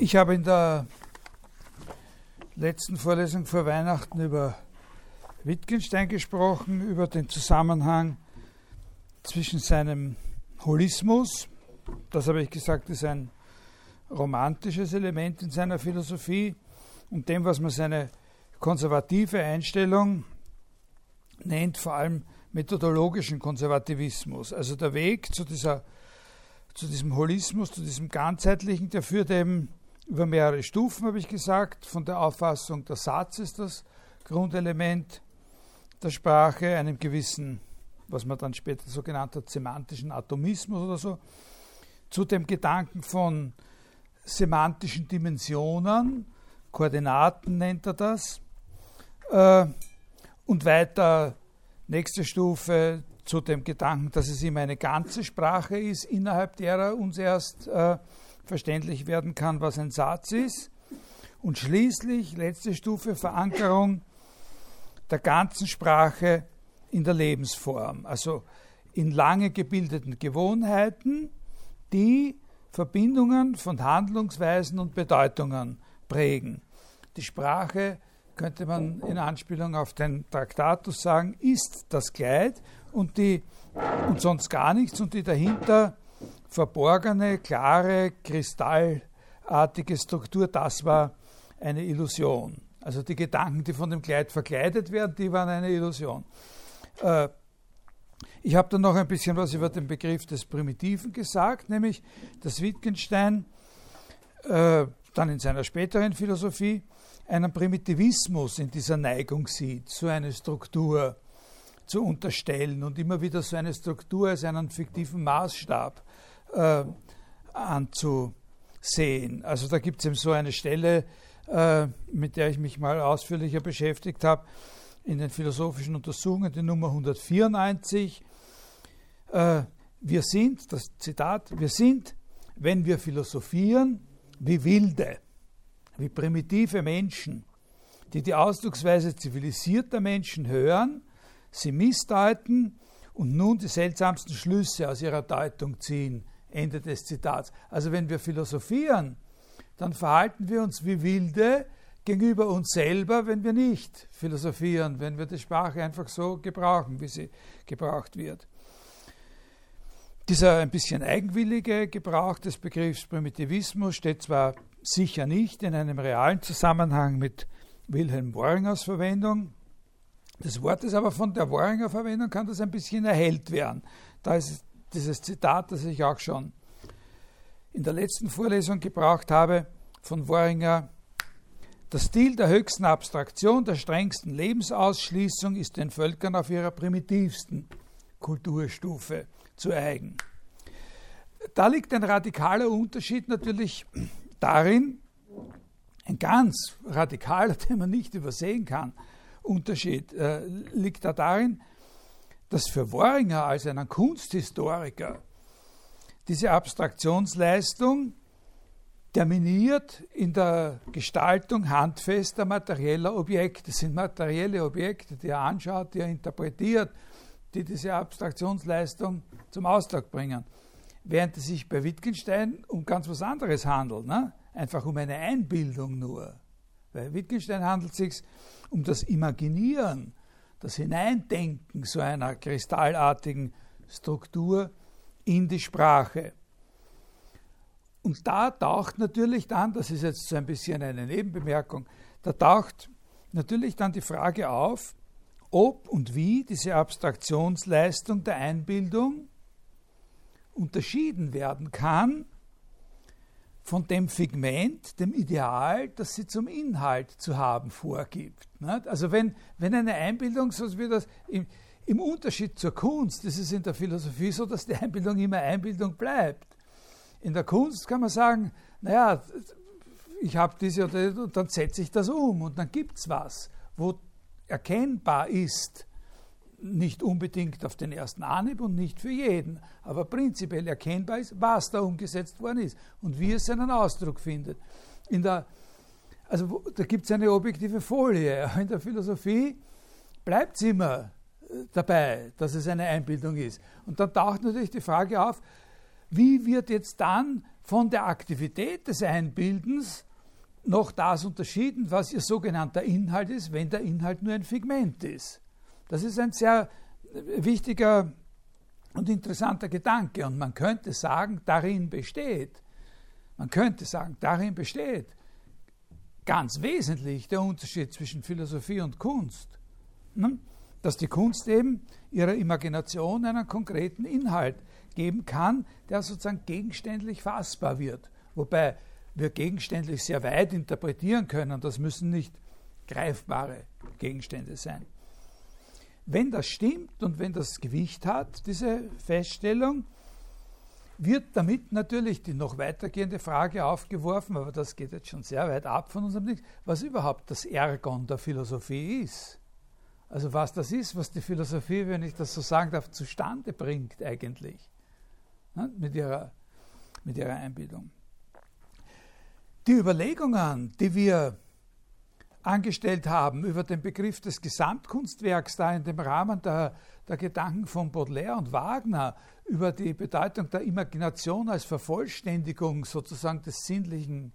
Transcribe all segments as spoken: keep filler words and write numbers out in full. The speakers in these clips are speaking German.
Ich habe in der letzten Vorlesung vor Weihnachten über Wittgenstein gesprochen, über den Zusammenhang zwischen seinem Holismus, das habe ich gesagt, ist ein romantisches Element in seiner Philosophie, und dem, was man seine konservative Einstellung nennt, vor allem methodologischen Konservativismus. Also der Weg zu, dieser, zu diesem Holismus, zu diesem Ganzheitlichen, der führt eben über mehrere Stufen, habe ich gesagt, von der Auffassung, der Satz ist das Grundelement der Sprache, einem gewissen, was man dann später so genannt hat, semantischen Atomismus oder so, zu dem Gedanken von semantischen Dimensionen, Koordinaten nennt er das, äh, und weiter, nächste Stufe, zu dem Gedanken, dass es immer eine ganze Sprache ist, innerhalb derer uns erst äh, verständlich werden kann, was ein Satz ist. Und schließlich, letzte Stufe, Verankerung der ganzen Sprache in der Lebensform, also in lange gebildeten Gewohnheiten, die Verbindungen von Handlungsweisen und Bedeutungen prägen. Die Sprache, könnte man in Anspielung auf den Traktatus sagen, ist das Kleid und, die, und sonst gar nichts, und die dahinter verborgene, klare, kristallartige Struktur, das war eine Illusion. Also die Gedanken, die von dem Kleid verkleidet werden, die waren eine Illusion. Äh, ich habe dann noch ein bisschen was über den Begriff des Primitiven gesagt, nämlich, dass Wittgenstein äh, dann in seiner späteren Philosophie einen Primitivismus in dieser Neigung sieht, so eine Struktur zu unterstellen und immer wieder so eine Struktur als einen fiktiven Maßstab äh, anzusehen. Also da gibt es eben so eine Stelle, äh, mit der ich mich mal ausführlicher beschäftigt habe, in den philosophischen Untersuchungen, die Nummer hundertvierundneunzig. Äh, wir sind, das Zitat, wir sind, wenn wir philosophieren, wie Wilde, wie primitive Menschen, die die Ausdrucksweise zivilisierter Menschen hören, sie missdeuten und nun die seltsamsten Schlüsse aus ihrer Deutung ziehen. Ende des Zitats. Also wenn wir philosophieren, dann verhalten wir uns wie Wilde gegenüber uns selber, wenn wir nicht philosophieren, wenn wir die Sprache einfach so gebrauchen, wie sie gebraucht wird. Dieser ein bisschen eigenwillige Gebrauch des Begriffs Primitivismus steht zwar sicher nicht in einem realen Zusammenhang mit Wilhelm Worringers Verwendung des Wortes, aber von der Worringer Verwendung kann das ein bisschen erhellt werden. Da ist dieses Zitat, das ich auch schon in der letzten Vorlesung gebraucht habe, von Worringer: Der Stil der höchsten Abstraktion, der strengsten Lebensausschließung ist den Völkern auf ihrer primitivsten Kulturstufe zu eigen. Da liegt ein radikaler Unterschied natürlich darin, ein ganz radikaler, den man nicht übersehen kann, Unterschied äh, liegt da darin, dass für Worringer als einen Kunsthistoriker diese Abstraktionsleistung terminiert in der Gestaltung handfester materieller Objekte. Das sind materielle Objekte, die er anschaut, die er interpretiert, die diese Abstraktionsleistung zum Ausdruck bringen. Während es sich bei Wittgenstein um ganz was anderes handelt, ne? Einfach um eine Einbildung nur. Bei Wittgenstein handelt es sich um das Imaginieren, das Hineindenken so einer kristallartigen Struktur in die Sprache. Und da taucht natürlich dann, das ist jetzt so ein bisschen eine Nebenbemerkung, da taucht natürlich dann die Frage auf, ob und wie diese Abstraktionsleistung der Einbildung unterschieden werden kann von dem Figment, dem Ideal, das sie zum Inhalt zu haben vorgibt. Also wenn, wenn eine Einbildung, so wie das im, im Unterschied zur Kunst, ist es in der Philosophie so, dass die Einbildung immer Einbildung bleibt. In der Kunst kann man sagen, naja, ich habe diese oder und dann setze ich das um und dann gibt es was, wo erkennbar ist, nicht unbedingt auf den ersten Anhieb und nicht für jeden, aber prinzipiell erkennbar ist, was da umgesetzt worden ist und wie es seinen Ausdruck findet. In der, also da gibt es eine objektive Folie. In der Philosophie bleibt es immer dabei, dass es eine Einbildung ist. Und dann taucht natürlich die Frage auf, wie wird jetzt dann von der Aktivität des Einbildens noch das unterschieden, was ihr sogenannter Inhalt ist, wenn der Inhalt nur ein Figment ist? Das ist ein sehr wichtiger und interessanter Gedanke. Und man könnte sagen, darin besteht, man könnte sagen, darin besteht ganz wesentlich der Unterschied zwischen Philosophie und Kunst. Dass die Kunst eben ihrer Imagination einen konkreten Inhalt geben kann, der sozusagen gegenständlich fassbar wird. Wobei wir gegenständlich sehr weit interpretieren können. Das müssen nicht greifbare Gegenstände sein. Wenn das stimmt und wenn das Gewicht hat, diese Feststellung, wird damit natürlich die noch weitergehende Frage aufgeworfen, aber das geht jetzt schon sehr weit ab von unserem Ding, was überhaupt das Ergon der Philosophie ist. Also was das ist, was die Philosophie, wenn ich das so sagen darf, zustande bringt eigentlich, ne, mit ihrer, mit ihrer Einbildung. Die Überlegungen, die wir angestellt haben über den Begriff des Gesamtkunstwerks da in dem Rahmen der, der Gedanken von Baudelaire und Wagner, über die Bedeutung der Imagination als Vervollständigung sozusagen des sinnlichen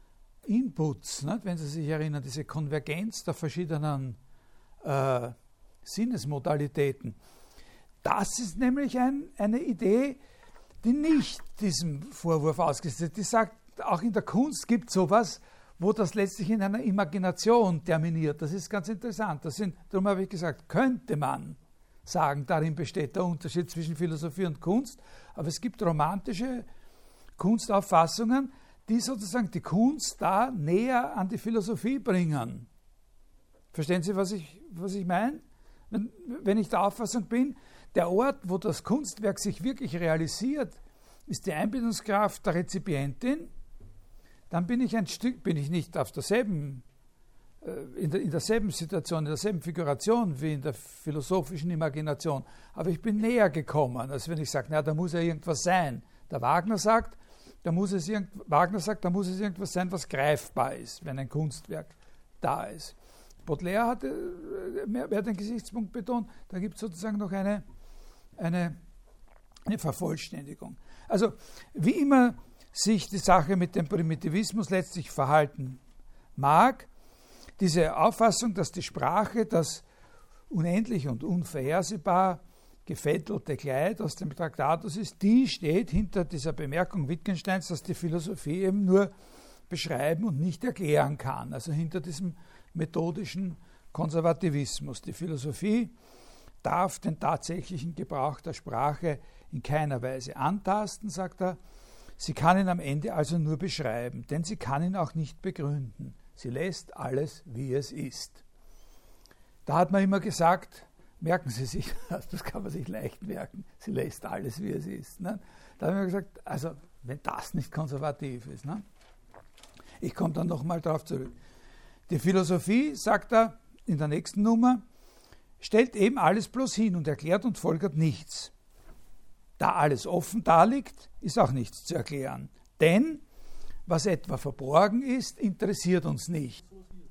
Inputs, ne, wenn Sie sich erinnern, diese Konvergenz der verschiedenen äh, Sinnesmodalitäten. Das ist nämlich ein, eine Idee, die nicht diesem Vorwurf ausgesetzt ist. Die sagt, auch in der Kunst gibt es sowas, wo das letztlich in einer Imagination terminiert. Das ist ganz interessant. Das sind, darum habe ich gesagt, könnte man sagen, darin besteht der Unterschied zwischen Philosophie und Kunst. Aber es gibt romantische Kunstauffassungen, die sozusagen die Kunst da näher an die Philosophie bringen. Verstehen Sie, was ich, was ich meine? Wenn, wenn ich der Auffassung bin, der Ort, wo das Kunstwerk sich wirklich realisiert, ist die Einbildungskraft der Rezipientin, dann bin ich ein Stück, bin ich nicht auf derselben, äh, in, der, in derselben Situation, in derselben Figuration wie in der philosophischen Imagination, aber ich bin näher gekommen, als wenn ich sage, na, da muss ja irgendwas sein. Der Wagner sagt, da muss es irgend, Wagner sagt, da muss es irgendwas sein, was greifbar ist, wenn ein Kunstwerk da ist. Baudelaire hat äh, mehr, mehr den Gesichtspunkt betont, da gibt es sozusagen noch eine, eine, eine Vervollständigung. Also, wie immer sich die Sache mit dem Primitivismus letztlich verhalten mag, diese Auffassung, dass die Sprache das unendlich und unvorhersehbar gefädelte Kleid aus dem Traktatus ist, die steht hinter dieser Bemerkung Wittgensteins, dass die Philosophie eben nur beschreiben und nicht erklären kann. Also hinter diesem methodischen Konservativismus. Die Philosophie darf den tatsächlichen Gebrauch der Sprache in keiner Weise antasten, sagt er. Sie kann ihn am Ende also nur beschreiben, denn sie kann ihn auch nicht begründen. Sie lässt alles, wie es ist. Da hat man immer gesagt, merken Sie sich, das kann man sich leicht merken, sie lässt alles, wie es ist. Ne? Da haben wir gesagt, also wenn das nicht konservativ ist. Ne? Ich komme dann nochmal darauf zurück. Die Philosophie, sagt er in der nächsten Nummer, stellt eben alles bloß hin und erklärt und folgert nichts. Da alles offen daliegt, ist auch nichts zu erklären. Denn, was etwa verborgen ist, interessiert uns nicht.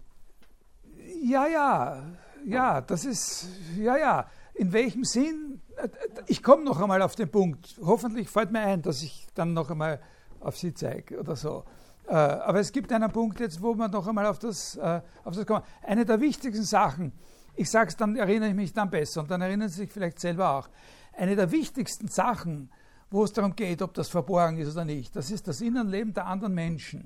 Ja, ja, ja, das ist, ja, ja. In welchem Sinn? Ich komme noch einmal auf den Punkt. Hoffentlich fällt mir ein, dass ich dann noch einmal auf Sie zeige oder so. Aber es gibt einen Punkt jetzt, wo man noch einmal auf das, auf das kommt. Eine der wichtigsten Sachen, ich sage es, dann erinnere ich mich dann besser und dann erinnern Sie sich vielleicht selber auch. Eine der wichtigsten Sachen, wo es darum geht, ob das verborgen ist oder nicht, das ist das Innenleben der anderen Menschen.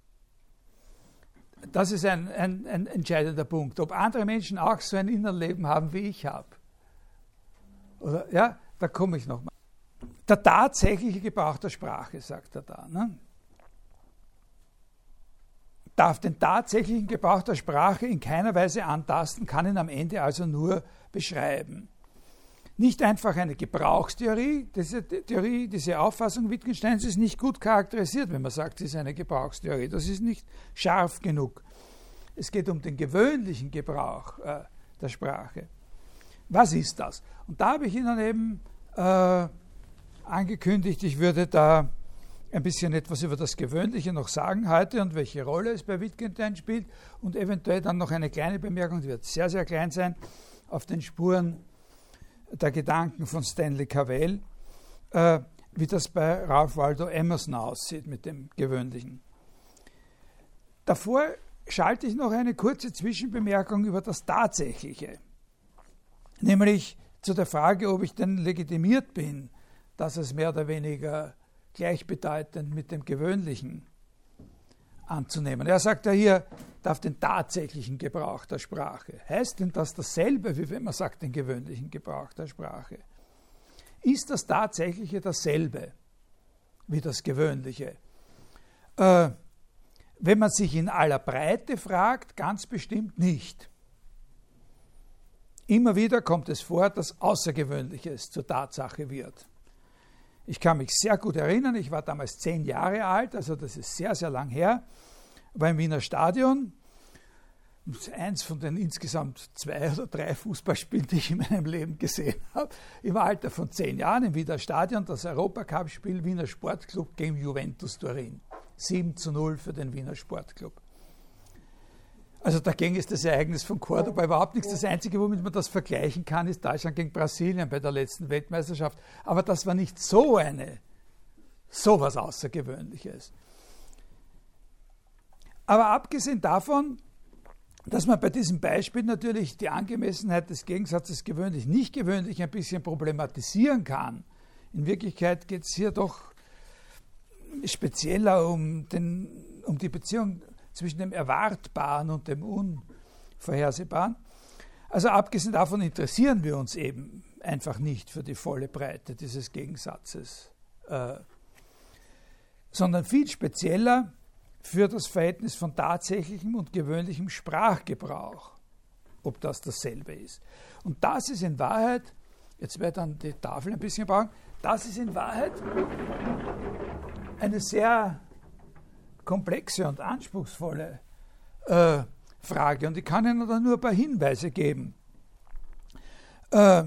Das ist ein, ein, ein entscheidender Punkt. Ob andere Menschen auch so ein Innenleben haben, wie ich habe. Oder, ja, da komme ich nochmal. Der tatsächliche Gebrauch der Sprache, sagt er da, ne? Darf den tatsächlichen Gebrauch der Sprache in keiner Weise antasten, kann ihn am Ende also nur beschreiben. Nicht einfach eine Gebrauchstheorie, diese Theorie, diese Auffassung Wittgensteins ist nicht gut charakterisiert, wenn man sagt, sie ist eine Gebrauchstheorie. Das ist nicht scharf genug. Es geht um den gewöhnlichen Gebrauch äh, der Sprache. Was ist das? Und da habe ich Ihnen eben äh, angekündigt, ich würde da ein bisschen etwas über das Gewöhnliche noch sagen heute und welche Rolle es bei Wittgenstein spielt und eventuell dann noch eine kleine Bemerkung, die wird sehr, sehr klein sein, auf den Spuren der Gedanken von Stanley Cavell. Äh, wie das bei Ralph Waldo Emerson aussieht mit dem Gewöhnlichen. Davor schalte ich noch eine kurze Zwischenbemerkung über das Tatsächliche, nämlich zu der Frage, ob ich denn legitimiert bin, dass es mehr oder weniger gleichbedeutend mit dem Gewöhnlichen anzunehmen. Er sagt ja hier, darf den tatsächlichen Gebrauch der Sprache. Heißt denn das dasselbe, wie wenn man sagt, den gewöhnlichen Gebrauch der Sprache? Ist das Tatsächliche dasselbe wie das Gewöhnliche? Äh, wenn man sich in aller Breite fragt, ganz bestimmt nicht. Immer wieder kommt es vor, dass Außergewöhnliches zur Tatsache wird. Ich kann mich sehr gut erinnern, ich war damals zehn Jahre alt, also das ist sehr, sehr lang her, war im Wiener Stadion. Das ist eins von den insgesamt zwei oder drei Fußballspielen, die ich in meinem Leben gesehen habe. Im Alter von zehn Jahren im Wiener Stadion, das Europacup-Spiel Wiener Sportclub gegen Juventus Turin. sieben zu null für den Wiener Sportclub. Also dagegen ist das Ereignis von Cordoba überhaupt nichts. Das Einzige, womit man das vergleichen kann, ist Deutschland gegen Brasilien bei der letzten Weltmeisterschaft. Aber das war nicht so eine, so was Außergewöhnliches. Aber abgesehen davon, dass man bei diesem Beispiel natürlich die Angemessenheit des Gegensatzes gewöhnlich, nicht gewöhnlich ein bisschen problematisieren kann. In Wirklichkeit geht es hier doch spezieller um, den, um die Beziehung zwischen dem Erwartbaren und dem Unvorhersehbaren. Also abgesehen davon interessieren wir uns eben einfach nicht für die volle Breite dieses Gegensatzes, äh, sondern viel spezieller für das Verhältnis von tatsächlichem und gewöhnlichem Sprachgebrauch, ob das dasselbe ist. Und das ist in Wahrheit, jetzt werde ich dann die Tafel ein bisschen brauchen, das ist in Wahrheit eine sehr komplexe und anspruchsvolle äh, Frage. Und ich kann Ihnen da nur ein paar Hinweise geben. Äh,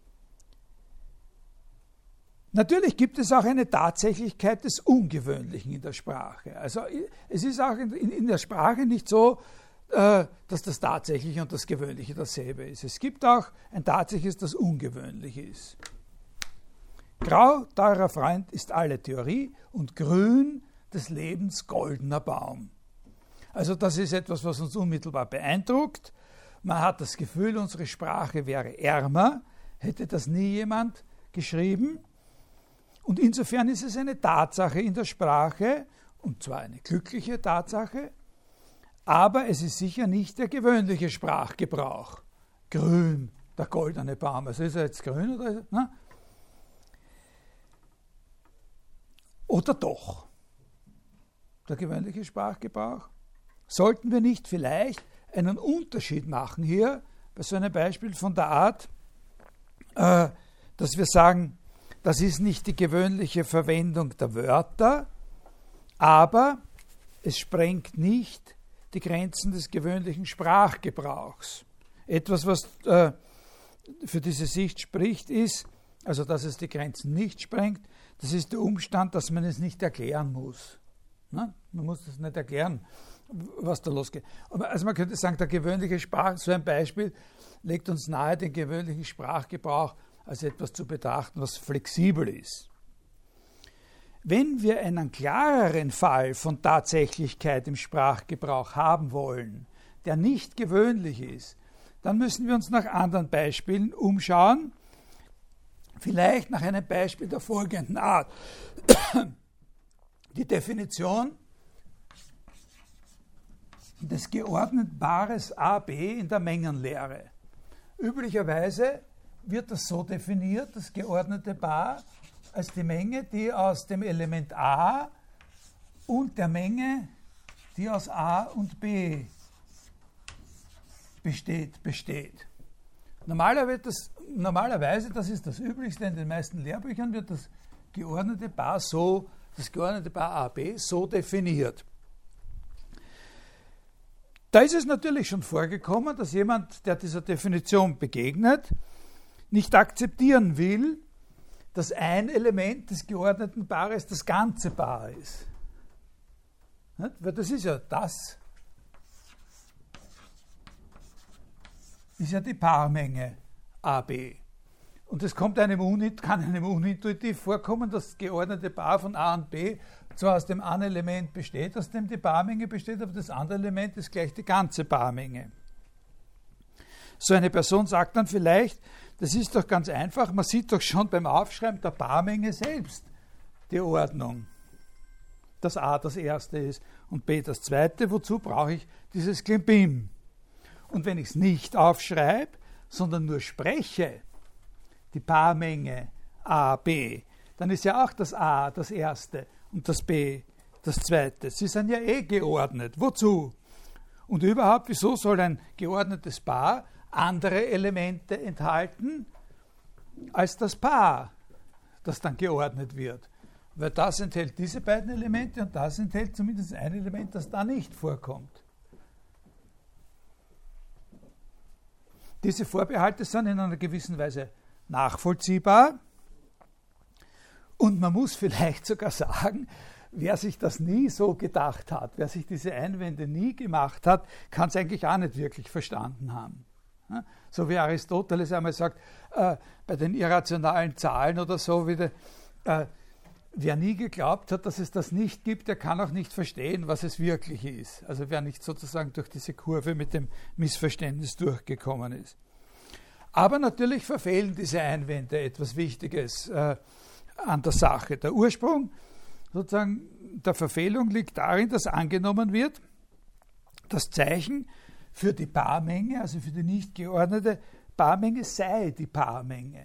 natürlich gibt es auch eine Tatsächlichkeit des Ungewöhnlichen in der Sprache. Also es ist auch in, in der Sprache nicht so, äh, dass das Tatsächliche und das Gewöhnliche dasselbe ist. Es gibt auch ein Tatsächliches, das ungewöhnlich ist. Grau, teurer Freund, ist alle Theorie und grün des Lebens goldener Baum. Also das ist etwas, was uns unmittelbar beeindruckt. Man hat das Gefühl, unsere Sprache wäre ärmer, hätte das nie jemand geschrieben. Und insofern ist es eine Tatsache in der Sprache, und zwar eine glückliche Tatsache, aber es ist sicher nicht der gewöhnliche Sprachgebrauch. Grün, der goldene Baum. Also ist er jetzt grün oder? Na? Oder doch? Der gewöhnliche Sprachgebrauch? Sollten wir nicht vielleicht einen Unterschied machen hier bei so einem Beispiel von der Art, äh, dass wir sagen, das ist nicht die gewöhnliche Verwendung der Wörter, aber es sprengt nicht die Grenzen des gewöhnlichen Sprachgebrauchs. Etwas, was äh, für diese Sicht spricht, ist, also dass es die Grenzen nicht sprengt, das ist der Umstand, dass man es nicht erklären muss. Na? Man muss das nicht erklären, was da losgeht. Also man könnte sagen, der gewöhnliche Sprach, so ein Beispiel legt uns nahe, den gewöhnlichen Sprachgebrauch als etwas zu betrachten, was flexibel ist. Wenn wir einen klareren Fall von Tatsächlichkeit im Sprachgebrauch haben wollen, der nicht gewöhnlich ist, dann müssen wir uns nach anderen Beispielen umschauen, vielleicht nach einem Beispiel der folgenden Art. Die Definition des geordneten Paares A B in der Mengenlehre. Üblicherweise wird das so definiert, das geordnete Paar, als die Menge, die aus dem Element A und der Menge, die aus A und B besteht, besteht. Normalerweise das, normalerweise, das ist das Üblichste in den meisten Lehrbüchern, wird das geordnete Paar so, das geordnete Paar A B so definiert. Da ist es natürlich schon vorgekommen, dass jemand, der dieser Definition begegnet, nicht akzeptieren will, dass ein Element des geordneten Paares das ganze Paar ist. Nicht? Weil das ist ja das, ist ja die Paarmenge A B. Und es kommt einem unit, kann einem unintuitiv vorkommen, dass das geordnete Paar von A und B zwar aus dem einen Element besteht, aus dem die Paarmenge besteht, aber das andere Element ist gleich die ganze Paarmenge. So eine Person sagt dann vielleicht, das ist doch ganz einfach, man sieht doch schon beim Aufschreiben der Paarmenge selbst die Ordnung, dass A das erste ist und B das zweite, wozu brauche ich dieses Klimbim? Und wenn ich es nicht aufschreibe, sondern nur spreche, die Paarmenge A, B, dann ist ja auch das A das erste und das B das zweite. Sie sind ja eh geordnet. Wozu? Und überhaupt, wieso soll ein geordnetes Paar andere Elemente enthalten als das Paar, das dann geordnet wird? Weil das enthält diese beiden Elemente und das enthält zumindest ein Element, das da nicht vorkommt. Diese Vorbehalte sind in einer gewissen Weise nachvollziehbar und man muss vielleicht sogar sagen, wer sich das nie so gedacht hat, wer sich diese Einwände nie gemacht hat, kann es eigentlich auch nicht wirklich verstanden haben. So wie Aristoteles einmal sagt, äh, bei den irrationalen Zahlen oder so, wie de, äh, wer nie geglaubt hat, dass es das nicht gibt, der kann auch nicht verstehen, was es wirklich ist. Also wer nicht sozusagen durch diese Kurve mit dem Missverständnis durchgekommen ist. Aber natürlich verfehlen diese Einwände etwas Wichtiges äh, an der Sache. Der Ursprung sozusagen der Verfehlung liegt darin, dass angenommen wird, das Zeichen für die Paarmenge, also für die nicht geordnete Paarmenge, sei die Paarmenge.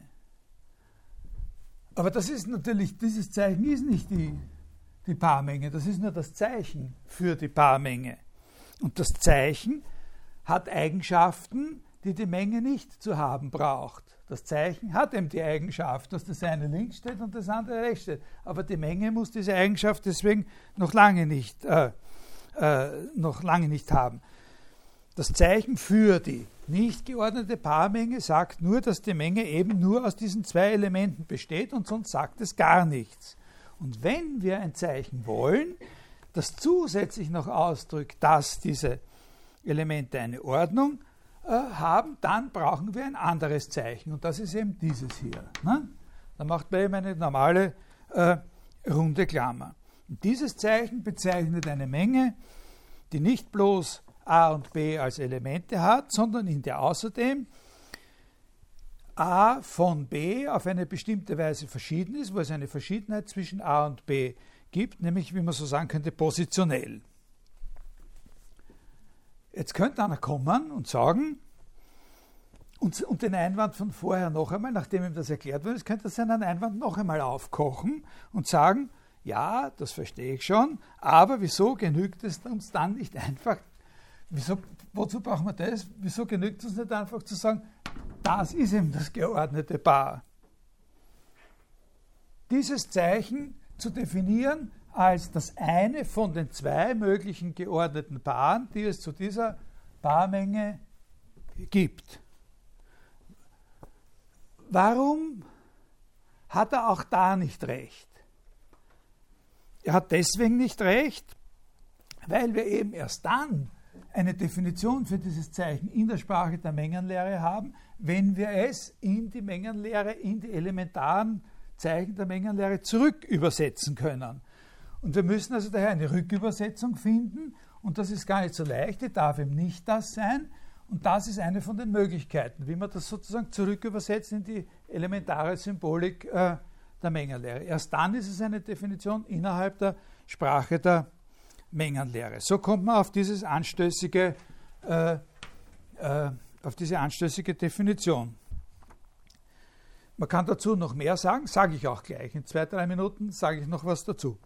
Aber das ist natürlich, dieses Zeichen ist nicht die, die Paarmenge, das ist nur das Zeichen für die Paarmenge. Und das Zeichen hat Eigenschaften, die die Menge nicht zu haben braucht. Das Zeichen hat eben die Eigenschaft, dass das eine links steht und das andere rechts steht. Aber die Menge muss diese Eigenschaft deswegen noch lange nicht, äh, äh, noch lange nicht haben. Das Zeichen für die nicht geordnete Paarmenge sagt nur, dass die Menge eben nur aus diesen zwei Elementen besteht und sonst sagt es gar nichts. Und wenn wir ein Zeichen wollen, das zusätzlich noch ausdrückt, dass diese Elemente eine Ordnung äh, haben, dann brauchen wir ein anderes Zeichen. Und das ist eben dieses hier. Ne? Da macht man eben eine normale äh, runde Klammer. Und dieses Zeichen bezeichnet eine Menge, die nicht bloß A und B als Elemente hat, sondern in der außerdem A von B auf eine bestimmte Weise verschieden ist, wo es eine Verschiedenheit zwischen A und B gibt, nämlich, wie man so sagen könnte, positionell. Jetzt könnte einer kommen und sagen, und, und den Einwand von vorher noch einmal, nachdem ihm das erklärt wurde, könnte er seinen Einwand noch einmal aufkochen und sagen, ja, das verstehe ich schon, aber wieso genügt es uns dann nicht einfach, wieso, wozu brauchen wir das? Wieso genügt es uns nicht einfach zu sagen, das ist eben das geordnete Paar? Dieses Zeichen zu definieren als das eine von den zwei möglichen geordneten Paaren, die es zu dieser Paarmenge gibt. Warum hat er auch da nicht recht? Er hat deswegen nicht recht, weil wir eben erst dann eine Definition für dieses Zeichen in der Sprache der Mengenlehre haben, wenn wir es in die Mengenlehre, in die elementaren Zeichen der Mengenlehre zurück übersetzen können. Und wir müssen also daher eine Rückübersetzung finden und das ist gar nicht so leicht, die darf eben nicht das sein und das ist eine von den Möglichkeiten, wie man das sozusagen zurückübersetzt in die elementare Symbolik äh, der Mengenlehre. Erst dann ist es eine Definition innerhalb der Sprache der Mengenlehre. So kommt man auf dieses anstößige, äh, äh, auf diese anstößige Definition. Man kann dazu noch mehr sagen, sage ich auch gleich. In zwei, drei Minuten sage ich noch was dazu.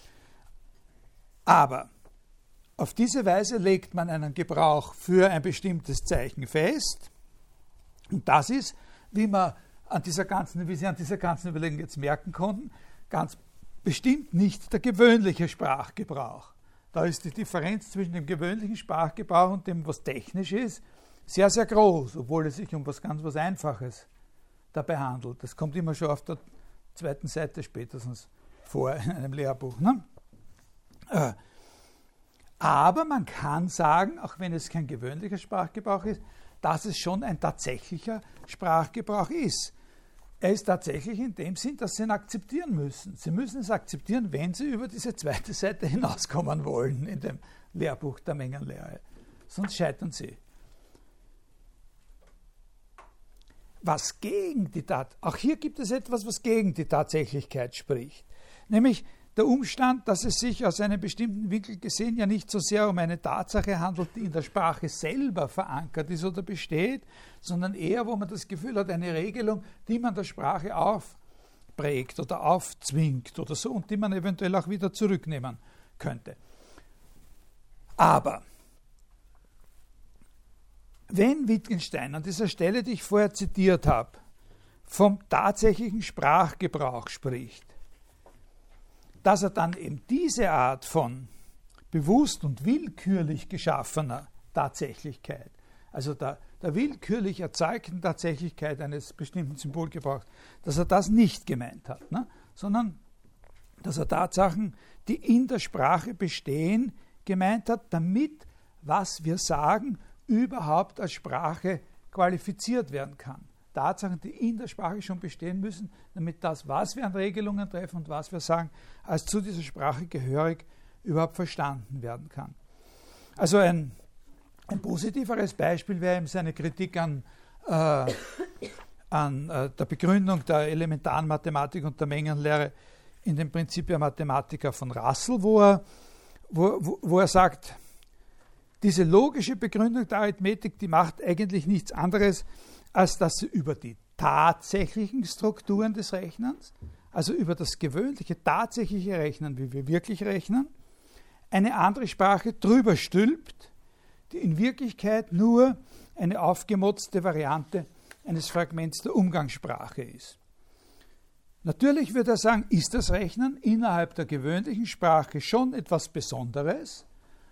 Aber auf diese Weise legt man einen Gebrauch für ein bestimmtes Zeichen fest. Und das ist, wie man an dieser ganzen, wie Sie an dieser ganzen Überlegung jetzt merken konnten, ganz bestimmt nicht der gewöhnliche Sprachgebrauch. Da ist die Differenz zwischen dem gewöhnlichen Sprachgebrauch und dem, was technisch ist, sehr, sehr groß, obwohl es sich um was ganz was Einfaches dabei handelt. Das kommt immer schon auf der zweiten Seite spätestens vor in einem Lehrbuch. Ne? Äh, aber man kann sagen, auch wenn es kein gewöhnlicher Sprachgebrauch ist, dass es schon ein tatsächlicher Sprachgebrauch ist. er ist tatsächlich in dem Sinn, dass Sie ihn akzeptieren müssen. Sie müssen es akzeptieren, wenn Sie über diese zweite Seite hinauskommen wollen in dem Lehrbuch der Mengenlehre. Sonst scheitern Sie. Was gegen die Tat, auch hier gibt es etwas, was gegen die Tatsächlichkeit spricht. Nämlich der Umstand, dass es sich aus einem bestimmten Winkel gesehen ja nicht so sehr um eine Tatsache handelt, die in der Sprache selber verankert ist oder besteht, sondern eher, wo man das Gefühl hat, eine Regelung, die man der Sprache aufprägt oder aufzwingt oder so und die man eventuell auch wieder zurücknehmen könnte. Aber wenn Wittgenstein an dieser Stelle, die ich vorher zitiert habe, vom tatsächlichen Sprachgebrauch spricht, dass er dann eben diese Art von bewusst und willkürlich geschaffener Tatsächlichkeit, also der, der willkürlich erzeugten Tatsächlichkeit eines bestimmten Symbolgebrauchs, dass er das nicht gemeint hat, ne? Sondern dass er Tatsachen, die in der Sprache bestehen, gemeint hat, damit, was wir sagen, überhaupt als Sprache qualifiziert werden kann. Tatsachen, die in der Sprache schon bestehen müssen, damit das, was wir an Regelungen treffen und was wir sagen, als zu dieser Sprache gehörig überhaupt verstanden werden kann. Also ein, ein positiveres Beispiel wäre eben seine Kritik an, äh, an äh, der Begründung der elementaren Mathematik und der Mengenlehre in dem Principia Mathematica von Russell, wo er, wo, wo, wo er sagt, diese logische Begründung der Arithmetik, die macht eigentlich nichts anderes, als dass sie über die tatsächlichen Strukturen des Rechnens, also über das gewöhnliche, tatsächliche Rechnen, wie wir wirklich rechnen, eine andere Sprache drüber stülpt, die in Wirklichkeit nur eine aufgemotzte Variante eines Fragments der Umgangssprache ist. Natürlich würde er sagen, ist das Rechnen innerhalb der gewöhnlichen Sprache schon etwas Besonderes.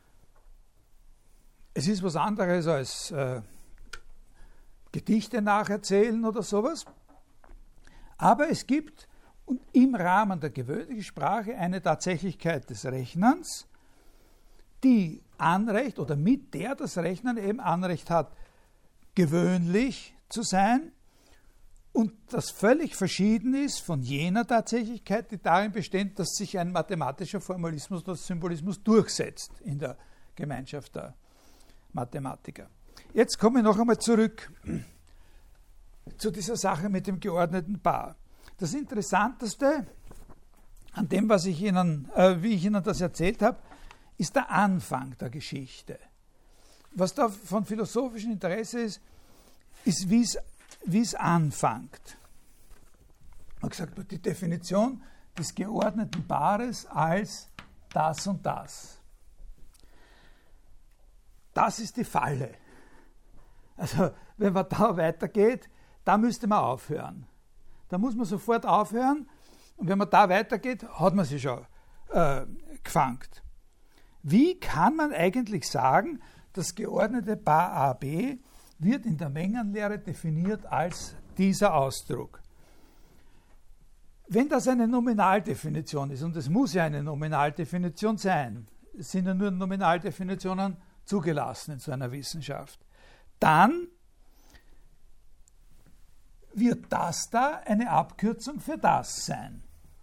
Es ist was anderes als äh, Gedichte nacherzählen oder sowas. Aber es gibt und im Rahmen der gewöhnlichen Sprache eine Tatsächlichkeit des Rechnens, die Anrecht oder mit der das Rechnen eben Anrecht hat, gewöhnlich zu sein und das völlig verschieden ist von jener Tatsächlichkeit, die darin besteht, dass sich ein mathematischer Formalismus oder Symbolismus durchsetzt in der Gemeinschaft der Mathematiker. Jetzt komme ich noch einmal zurück zu dieser Sache mit dem geordneten Paar. Das Interessanteste an dem, was ich Ihnen, äh, wie ich Ihnen das erzählt habe, ist der Anfang der Geschichte. Was da von philosophischem Interesse ist, ist, wie es, wie es anfängt. Ich habe gesagt, die Definition des geordneten Paares als das und das. Das ist die Falle. Also, wenn man da weitergeht, da müsste man aufhören. Da muss man sofort aufhören und wenn man da weitergeht, hat man sich schon äh, gefangen. Wie kann man eigentlich sagen, das geordnete Paar A B wird in der Mengenlehre definiert als dieser Ausdruck? Wenn das eine Nominaldefinition ist, und es muss ja eine Nominaldefinition sein, es sind ja nur Nominaldefinitionen zugelassen in so einer Wissenschaft, dann wird das da eine Abkürzung für das sein.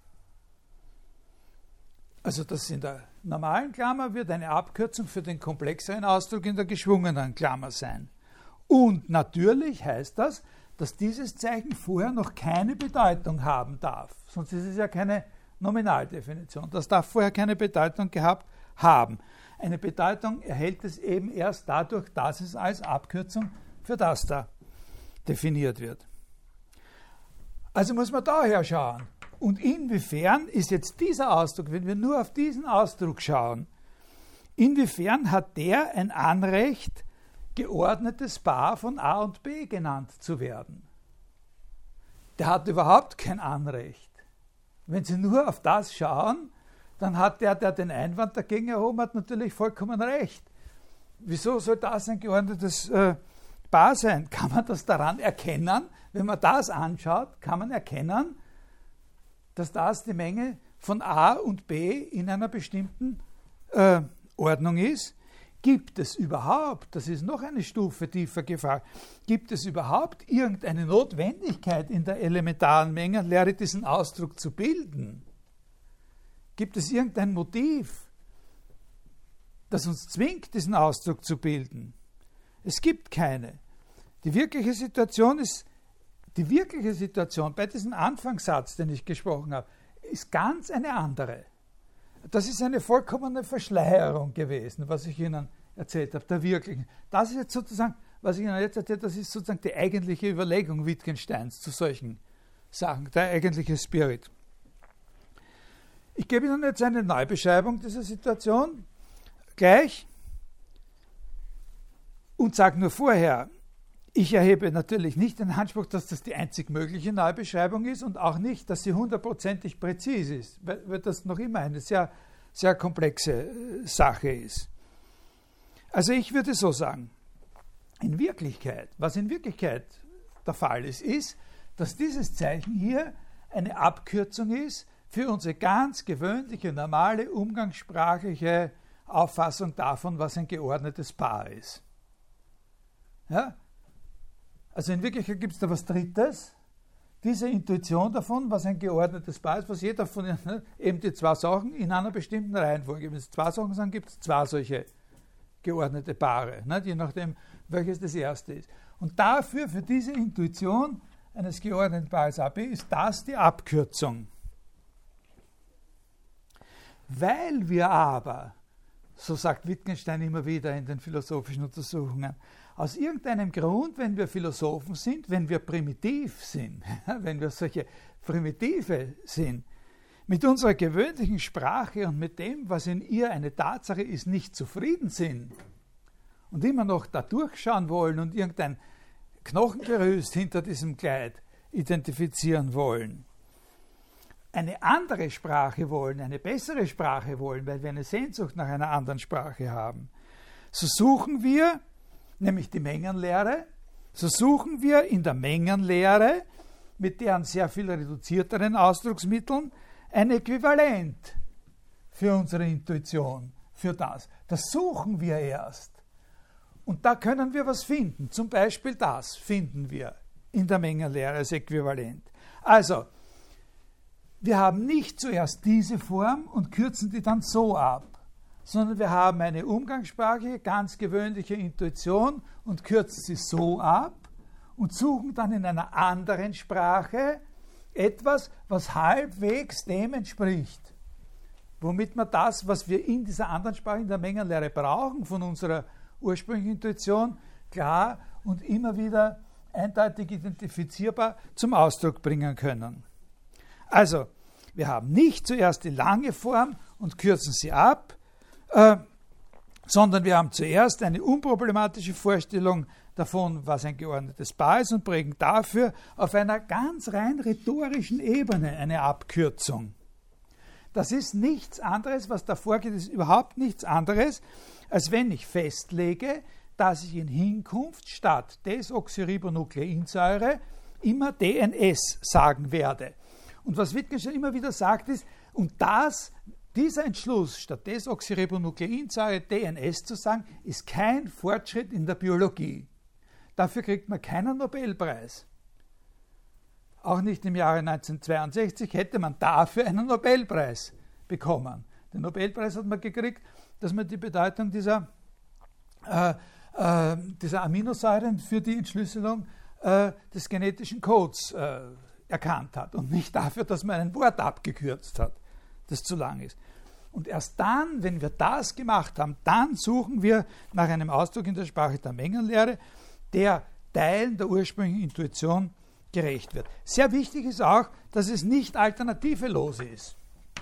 Also das in der normalen Klammer wird eine Abkürzung für den komplexeren Ausdruck in der geschwungenen Klammer sein. Und natürlich heißt das, dass dieses Zeichen vorher noch keine Bedeutung haben darf. Sonst ist es ja keine Nominaldefinition. Das darf vorher keine Bedeutung gehabt haben. Eine Bedeutung erhält es eben erst dadurch, dass es als Abkürzung für das da definiert wird. Also muss man daher schauen. Und inwiefern ist jetzt dieser Ausdruck, wenn wir nur auf diesen Ausdruck schauen, inwiefern hat der ein Anrecht, geordnetes Paar von A und B genannt zu werden? Der hat überhaupt kein Anrecht. Wenn Sie nur auf das schauen, dann hat der, der den Einwand dagegen erhoben hat, natürlich vollkommen recht. Wieso soll das ein geordnetes äh, Paar sein? Kann man das daran erkennen? Wenn man das anschaut, kann man erkennen, dass das die Menge von A und B in einer bestimmten äh, Ordnung ist. gibt es überhaupt, das ist noch eine Stufe tiefer gefragt, gibt es überhaupt irgendeine Notwendigkeit in der elementaren Mengenlehre, diesen Ausdruck zu bilden? Gibt es irgendein Motiv, das uns zwingt, diesen Ausdruck zu bilden? Es gibt keine. Die wirkliche Situation ist, die wirkliche Situation bei diesem Anfangssatz, den ich gesprochen habe, ist ganz eine andere. Das ist eine vollkommene Verschleierung gewesen, was ich Ihnen erzählt habe, der wirklichen. Das ist jetzt sozusagen, was ich Ihnen jetzt erzählt habe, das ist sozusagen die eigentliche Überlegung Wittgensteins zu solchen Sachen, der eigentliche Spirit. Ich gebe Ihnen jetzt eine Neubeschreibung dieser Situation gleich und sage nur vorher, ich erhebe natürlich nicht den Anspruch, dass das die einzig mögliche Neubeschreibung ist und auch nicht, dass sie hundertprozentig präzis ist, weil, weil das noch immer eine sehr, sehr komplexe Sache ist. Also ich würde so sagen, in Wirklichkeit, was in Wirklichkeit der Fall ist, ist, dass dieses Zeichen hier eine Abkürzung ist für unsere ganz gewöhnliche, normale, umgangssprachliche Auffassung davon, was ein geordnetes Paar ist. Ja? Also in Wirklichkeit gibt es da was Drittes, diese Intuition davon, was ein geordnetes Paar ist, was jeder von ihnen, eben die zwei Sachen in einer bestimmten Reihenfolge, wenn es zwei Sachen sind, gibt es zwei solche geordnete Paare, ne, je nachdem, welches das erste ist. Und dafür, für diese Intuition eines geordneten Paares A B, ist das die Abkürzung. Weil wir aber, so sagt Wittgenstein immer wieder in den philosophischen Untersuchungen, aus irgendeinem Grund, wenn wir Philosophen sind, wenn wir primitiv sind, wenn wir solche Primitive sind, mit unserer gewöhnlichen Sprache und mit dem, was in ihr eine Tatsache ist, nicht zufrieden sind und immer noch da durchschauen wollen und irgendein Knochengerüst hinter diesem Kleid identifizieren wollen, eine andere Sprache wollen, eine bessere Sprache wollen, weil wir eine Sehnsucht nach einer anderen Sprache haben, so suchen wir, nämlich die Mengenlehre, so suchen wir in der Mengenlehre mit deren sehr viel reduzierteren Ausdrucksmitteln ein Äquivalent für unsere Intuition, für das. Das suchen wir erst. Und da können wir was finden. Zum Beispiel das finden wir in der Mengenlehre als Äquivalent. Also, wir haben nicht zuerst diese Form und kürzen die dann so ab, sondern wir haben eine umgangssprachliche, ganz gewöhnliche Intuition und kürzen sie so ab und suchen dann in einer anderen Sprache etwas, was halbwegs dem entspricht, womit wir das, was wir in dieser anderen Sprache, in der Mengenlehre brauchen, von unserer ursprünglichen Intuition, klar und immer wieder eindeutig identifizierbar zum Ausdruck bringen können. Also, wir haben nicht zuerst die lange Form und kürzen sie ab, äh, sondern wir haben zuerst eine unproblematische Vorstellung davon, was ein geordnetes Paar ist und prägen dafür auf einer ganz rein rhetorischen Ebene eine Abkürzung. Das ist nichts anderes, was da vorgeht, ist überhaupt nichts anderes, als wenn ich festlege, dass ich in Hinkunft statt Desoxyribonukleinsäure immer D N S sagen werde. Und was Wittgenstein immer wieder sagt ist, und das, dieser Entschluss, statt Desoxyribonukleinsäure D N S zu sagen, ist kein Fortschritt in der Biologie. Dafür kriegt man keinen Nobelpreis. Auch nicht im Jahre neunzehnhundertzweiundsechzig hätte man dafür einen Nobelpreis bekommen. Den Nobelpreis hat man gekriegt, dass man die Bedeutung dieser, äh, äh, dieser Aminosäuren für die Entschlüsselung äh, des genetischen Codes äh, erkannt hat und nicht dafür, dass man ein Wort abgekürzt hat, das zu lang ist. Und erst dann, wenn wir das gemacht haben, dann suchen wir nach einem Ausdruck in der Sprache der Mengenlehre, der Teilen der ursprünglichen Intuition gerecht wird. Sehr wichtig ist auch, dass es nicht alternativelos ist.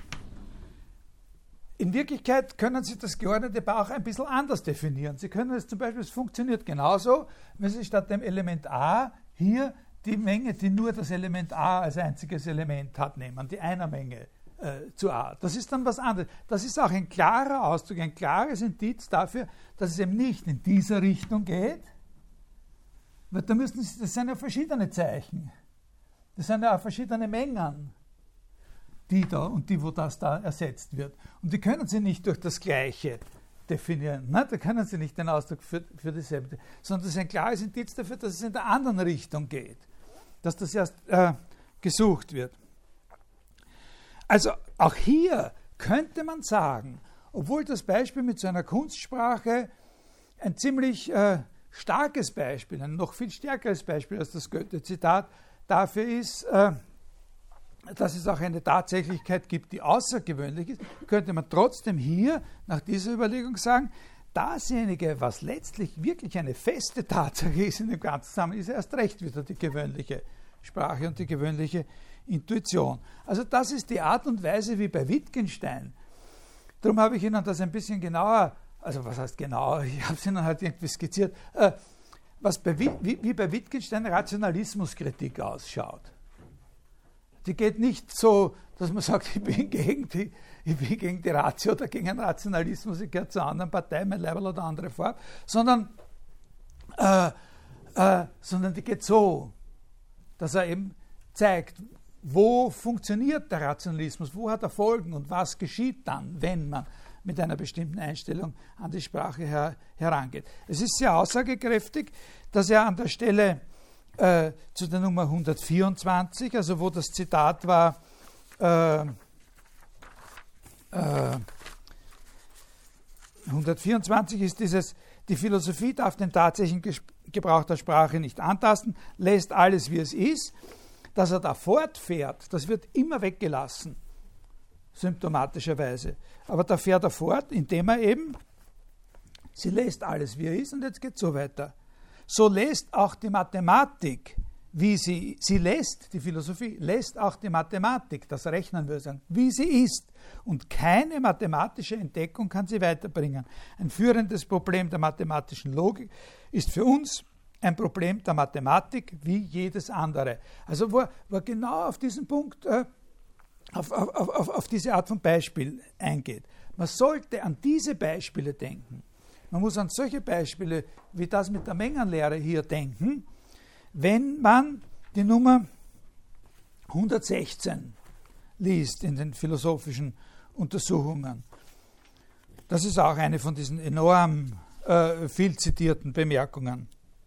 In Wirklichkeit können Sie das geordnete Paar auch ein bisschen anders definieren. Sie können es zum Beispiel, es funktioniert genauso, wenn Sie statt dem Element A hier die Menge, die nur das Element A als einziges Element hat, nehmen, die Einermenge äh, zu A. Das ist dann was anderes. Das ist auch ein klarer Ausdruck, ein klares Indiz dafür, dass es eben nicht in dieser Richtung geht, weil da müssen Sie, das sind ja verschiedene Zeichen. Das sind ja auch verschiedene Mengen, die da und die, wo das da ersetzt wird. Und die können Sie nicht durch das Gleiche definieren. Ne? Da können Sie nicht den Ausdruck für, für dieselbe, sondern das ist ein klares Indiz dafür, dass es in der anderen Richtung geht, dass das erst äh, gesucht wird. Also auch hier könnte man sagen, obwohl das Beispiel mit so einer Kunstsprache ein ziemlich äh, starkes Beispiel, ein noch viel stärkeres Beispiel als das Goethe-Zitat dafür ist, äh, dass es auch eine Tatsächlichkeit gibt, die außergewöhnlich ist, könnte man trotzdem hier nach dieser Überlegung sagen, dasjenige, was letztlich wirklich eine feste Tatsache ist in dem ganzen Zusammenhang, ist erst recht wieder die gewöhnliche Sprache und die gewöhnliche Intuition. Also das ist die Art und Weise, wie bei Wittgenstein. Darum habe ich Ihnen das ein bisschen genauer, also was heißt genauer, ich habe es Ihnen halt irgendwie skizziert, äh, was bei, wie, wie bei Wittgenstein Rationalismuskritik ausschaut. Die geht nicht so, dass man sagt, ich bin gegen die, ich bin gegen die Ratio oder gegen den Rationalismus, ich gehöre zur anderen Partei, mein Leiberl oder andere Farbe, sondern, äh, äh, sondern die geht so, dass er eben zeigt, wo funktioniert der Rationalismus, wo hat er Folgen und was geschieht dann, wenn man mit einer bestimmten Einstellung an die Sprache her, herangeht. Es ist sehr aussagekräftig, dass er an der Stelle äh, zu der Nummer hundertvierundzwanzig, also wo das Zitat war, äh, äh, hundertvierundzwanzig ist dieses, die Philosophie darf den tatsächlichen Gebrauch der Sprache nicht antasten, lässt alles wie es ist. Dass er da fortfährt, das wird immer weggelassen, symptomatischerweise. Aber da fährt er fort, indem er eben, sie lässt alles wie er ist und jetzt geht es so weiter. So lässt auch die Mathematik, wie sie, sie lässt, die Philosophie, lässt auch die Mathematik, das Rechnen würde sagen, wie sie ist. Und keine mathematische Entdeckung kann sie weiterbringen. Ein führendes Problem der mathematischen Logik ist für uns ein Problem der Mathematik wie jedes andere. Also wo, wo er genau auf diesen Punkt, äh, auf, auf, auf, auf diese Art von Beispiel eingeht. Man sollte an diese Beispiele denken. Man muss an solche Beispiele wie das mit der Mengenlehre hier denken, wenn man die Nummer hundertsechzehn liest in den philosophischen Untersuchungen. Das ist auch eine von diesen enorm äh, viel zitierten Bemerkungen.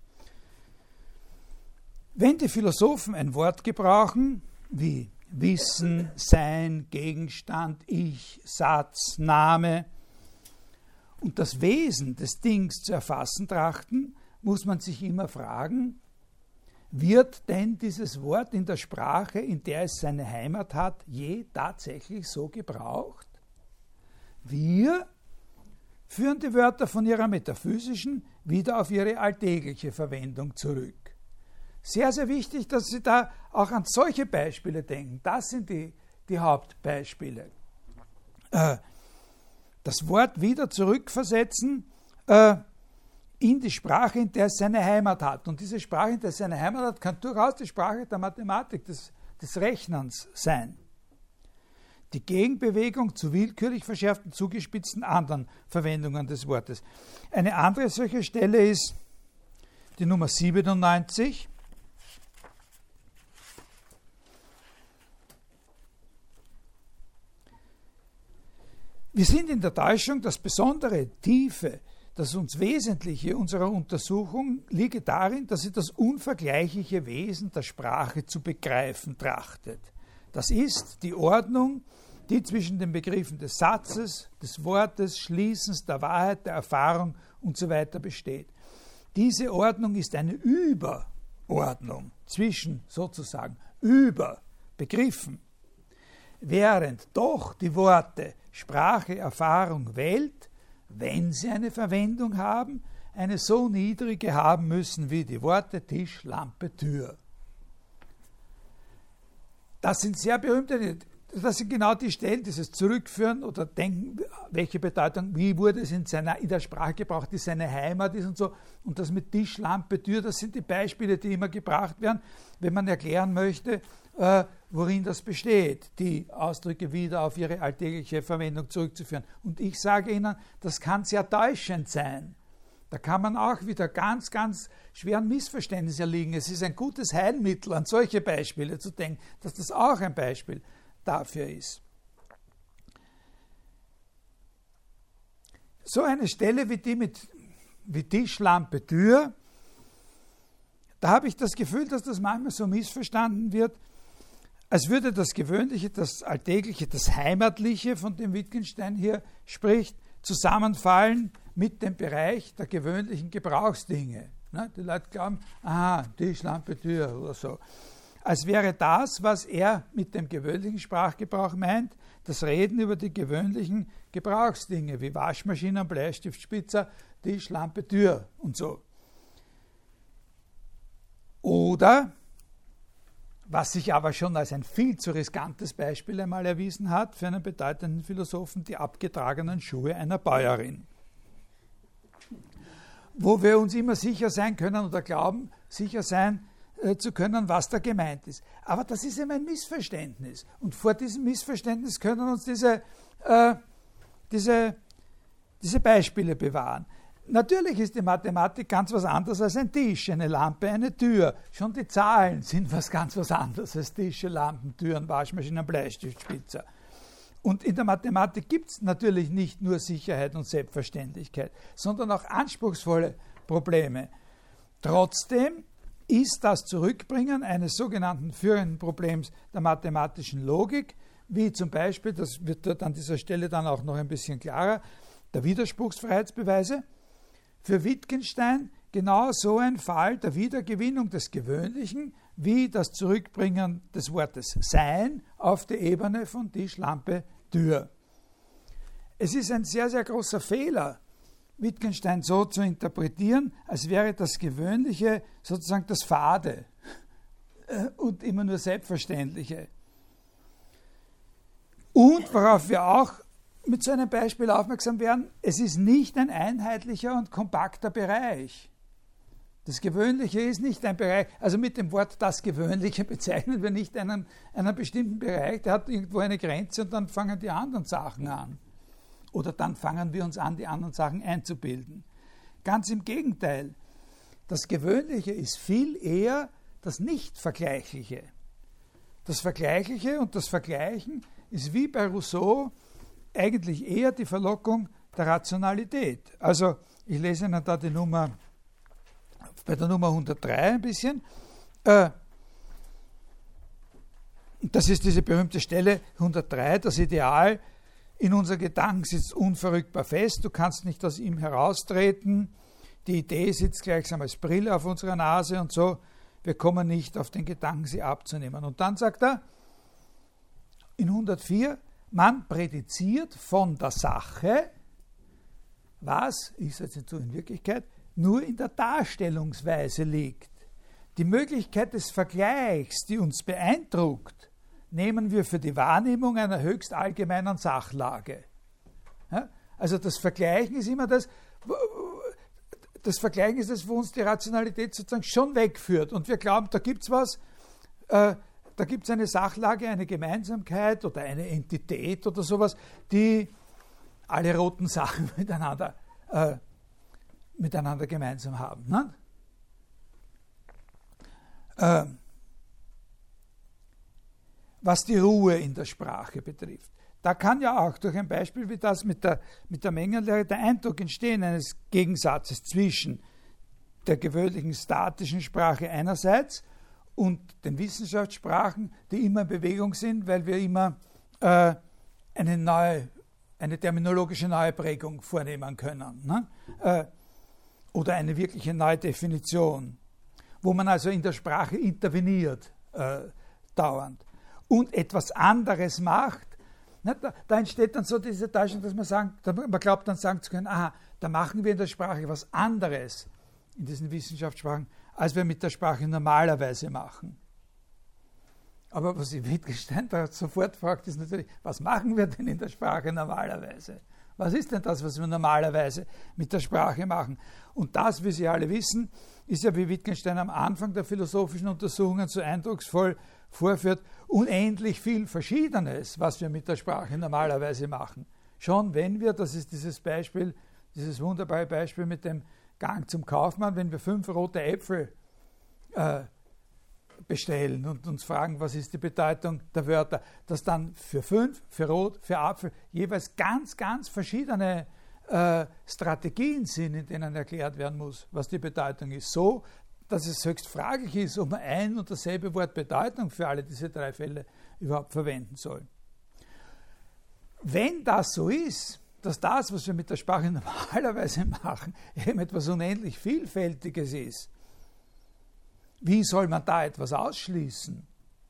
Wenn die Philosophen ein Wort gebrauchen, wie Wissen, Sein, Gegenstand, Ich, Satz, Name, und das Wesen des Dings zu erfassen trachten, muss man sich immer fragen, wird denn dieses Wort in der Sprache, in der es seine Heimat hat, je tatsächlich so gebraucht? Wir führen die Wörter von ihrer metaphysischen wieder auf ihre alltägliche Verwendung zurück. Sehr, sehr wichtig, dass Sie da auch an solche Beispiele denken. Das sind die, die Hauptbeispiele. Äh, das Wort wieder zurückversetzen äh, in die Sprache, in der es seine Heimat hat. Und diese Sprache, in der es seine Heimat hat, kann durchaus die Sprache der Mathematik, des, des Rechnens sein. Die Gegenbewegung zu willkürlich verschärften, zugespitzten anderen Verwendungen des Wortes. Eine andere solche Stelle ist die Nummer siebenundneunzig. Wir sind in der Täuschung, das besondere, tiefe, das uns Wesentliche unserer Untersuchung liege darin, dass sie das unvergleichliche Wesen der Sprache zu begreifen trachtet. Das ist die Ordnung, die zwischen den Begriffen des Satzes, des Wortes, Schließens, der Wahrheit, der Erfahrung und so weiter besteht. Diese Ordnung ist eine Überordnung zwischen sozusagen Überbegriffen, während doch die Worte Sprache, Erfahrung, Welt, wenn sie eine Verwendung haben, eine so niedrige haben müssen wie die Worte Tisch, Lampe, Tür. Das sind sehr berühmte, das sind genau die Stellen, dieses Zurückführen oder Denken, welche Bedeutung, wie wurde es in, seiner, in der Sprache gebraucht, die seine Heimat ist und so. Und das mit Tisch, Lampe, Tür, das sind die Beispiele, die immer gebracht werden, wenn man erklären möchte, äh, worin das besteht, die Ausdrücke wieder auf ihre alltägliche Verwendung zurückzuführen. Und ich sage Ihnen, das kann sehr täuschend sein. Da kann man auch wieder ganz, ganz schweren Missverständnissen erliegen. Es ist ein gutes Heilmittel, an solche Beispiele zu denken, dass das auch ein Beispiel dafür ist. so eine Stelle wie die mit wie Tisch, Lampe, Tür, da habe ich das Gefühl, dass das manchmal so missverstanden wird, als würde das Gewöhnliche, das Alltägliche, das Heimatliche, von dem Wittgenstein hier spricht, zusammenfallen mit dem Bereich der gewöhnlichen Gebrauchsdinge. Die Leute glauben, aha, Tisch, Lampe, Tür oder so. Als wäre das, was er mit dem gewöhnlichen Sprachgebrauch meint, das Reden über die gewöhnlichen Gebrauchsdinge, wie Waschmaschinen, Bleistift, Spitzer, Tisch, Lampe, Tür und so. Oder, was sich aber schon als ein viel zu riskantes Beispiel einmal erwiesen hat für einen bedeutenden Philosophen, die abgetragenen Schuhe einer Bäuerin. Wo wir uns immer sicher sein können oder glauben, sicher sein äh, zu können, was da gemeint ist. Aber das ist eben ein Missverständnis. Und vor diesem Missverständnis können uns diese, äh, diese, diese Beispiele bewahren. Natürlich ist die Mathematik ganz was anderes als ein Tisch, eine Lampe, eine Tür. Schon die Zahlen sind was ganz was anderes als Tische, Lampen, Türen, Waschmaschinen, Bleistift, Spitzer. Und in der Mathematik gibt es natürlich nicht nur Sicherheit und Selbstverständlichkeit, sondern auch anspruchsvolle Probleme. Trotzdem ist das Zurückbringen eines sogenannten führenden Problems der mathematischen Logik, wie zum Beispiel, das wird dort an dieser Stelle dann auch noch ein bisschen klarer, der Widerspruchsfreiheitsbeweise, für Wittgenstein genau so ein Fall der Wiedergewinnung des Gewöhnlichen wie das Zurückbringen des Wortes Sein auf die Ebene von Tisch, Lampe, Tür. Es ist ein sehr, sehr großer Fehler, Wittgenstein so zu interpretieren, als wäre das Gewöhnliche sozusagen das Fade und immer nur Selbstverständliche. Und worauf wir auch mit so einem Beispiel aufmerksam werden, es ist nicht ein einheitlicher und kompakter Bereich. Das Gewöhnliche ist nicht ein Bereich, also mit dem Wort das Gewöhnliche bezeichnen wir nicht einen, einen bestimmten Bereich, der hat irgendwo eine Grenze und dann fangen die anderen Sachen an. Oder dann fangen wir uns an, die anderen Sachen einzubilden. Ganz im Gegenteil, das Gewöhnliche ist viel eher das Nicht-Vergleichliche. Das Vergleichliche und das Vergleichen ist wie bei Rousseau eigentlich eher die Verlockung der Rationalität. Also ich lese Ihnen da die Nummer, bei der Nummer hundertdrei ein bisschen. Äh, das ist diese berühmte Stelle hundertdrei, das Ideal in unseren Gedanken sitzt unverrückbar fest, du kannst nicht aus ihm heraustreten, die Idee sitzt gleichsam als Brille auf unserer Nase und so, wir kommen nicht auf den Gedanken, sie abzunehmen. Und dann sagt er in hundertvier, man prädiziert von der Sache, was, ich setze hinzu in Wirklichkeit, nur in der Darstellungsweise liegt. Die Möglichkeit des Vergleichs, die uns beeindruckt, nehmen wir für die Wahrnehmung einer höchst allgemeinen Sachlage. Ja? Also das Vergleichen ist immer das, das Vergleichen ist das, wo uns die Rationalität sozusagen schon wegführt. Und wir glauben, da gibt es was, äh, da gibt es eine Sachlage, eine Gemeinsamkeit oder eine Entität oder sowas, die alle roten Sachen miteinander, äh, miteinander gemeinsam haben. Ne? Äh, was die Ruhe in der Sprache betrifft. Da kann ja auch durch ein Beispiel wie das mit der, mit der Mengenlehre der Eindruck entstehen eines Gegensatzes zwischen der gewöhnlichen statischen Sprache einerseits und den Wissenschaftssprachen, die immer in Bewegung sind, weil wir immer äh, eine neue, eine terminologische Neuprägung vornehmen können. Ne? Äh, oder eine wirkliche Neudefinition, wo man also in der Sprache interveniert äh, dauernd und etwas anderes macht. Ne? Da, da entsteht dann so diese Täuschung, dass man, sagen, man glaubt dann sagen zu können, aha, da machen wir in der Sprache was anderes, in diesen Wissenschaftssprachen, als wir mit der Sprache normalerweise machen. Aber was ich Wittgenstein da sofort fragt, ist natürlich, was machen wir denn in der Sprache normalerweise? Was ist denn das, was wir normalerweise mit der Sprache machen? Und das, wie Sie alle wissen, ist ja, wie Wittgenstein am Anfang der philosophischen Untersuchungen so eindrucksvoll vorführt, unendlich viel Verschiedenes, was wir mit der Sprache normalerweise machen. Schon wenn wir, das ist dieses Beispiel, dieses wunderbare Beispiel mit dem Gang zum Kaufmann, wenn wir fünf rote Äpfel äh, bestellen und uns fragen, was ist die Bedeutung der Wörter, dass dann für fünf, für rot, für Apfel jeweils ganz, ganz verschiedene äh, Strategien sind, in denen erklärt werden muss, was die Bedeutung ist, so, dass es höchst fraglich ist, ob man ein und dasselbe Wort Bedeutung für alle diese drei Fälle überhaupt verwenden soll. Wenn das so ist, dass das, was wir mit der Sprache normalerweise machen, eben etwas unendlich Vielfältiges ist, wie soll man da etwas ausschließen?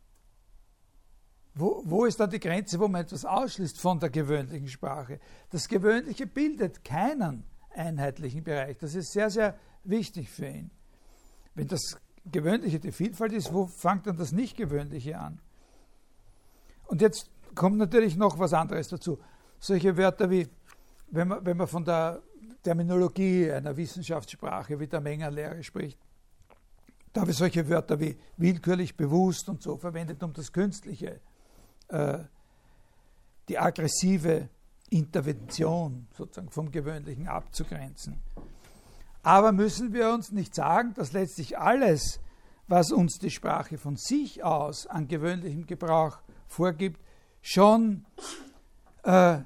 Wo, wo ist da die Grenze, wo man etwas ausschließt von der gewöhnlichen Sprache? Das Gewöhnliche bildet keinen einheitlichen Bereich. Das ist sehr, sehr wichtig für ihn. Wenn das Gewöhnliche die Vielfalt ist, wo fängt dann das Nicht-Gewöhnliche an? Und jetzt kommt natürlich noch was anderes dazu. Solche Wörter wie, wenn man, wenn man von der Terminologie einer Wissenschaftssprache wie der Mengenlehre spricht, da habe ich solche Wörter wie willkürlich, bewusst und so verwendet, um das Künstliche, äh, die aggressive Intervention sozusagen vom Gewöhnlichen abzugrenzen. Aber müssen wir uns nicht sagen, dass letztlich alles, was uns die Sprache von sich aus an gewöhnlichem Gebrauch vorgibt, schon äh,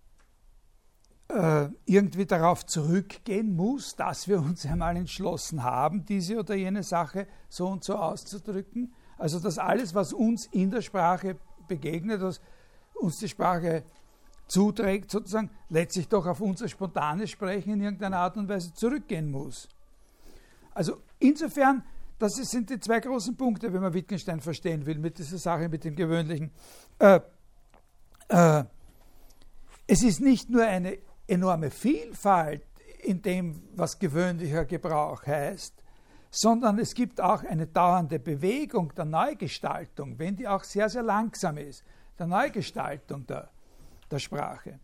äh, irgendwie darauf zurückgehen muss, dass wir uns einmal entschlossen haben, diese oder jene Sache so und so auszudrücken. Also dass alles, was uns in der Sprache begegnet, was uns die Sprache zuträgt, sozusagen letztlich doch auf unser spontanes Sprechen in irgendeiner Art und Weise zurückgehen muss. Also insofern, das sind die zwei großen Punkte, wenn man Wittgenstein verstehen will, mit dieser Sache, mit dem Gewöhnlichen. Äh, äh, es ist nicht nur eine enorme Vielfalt in dem, was gewöhnlicher Gebrauch heißt, sondern es gibt auch eine dauernde Bewegung der Neugestaltung, wenn die auch sehr, sehr langsam ist, der Neugestaltung der, der Sprache.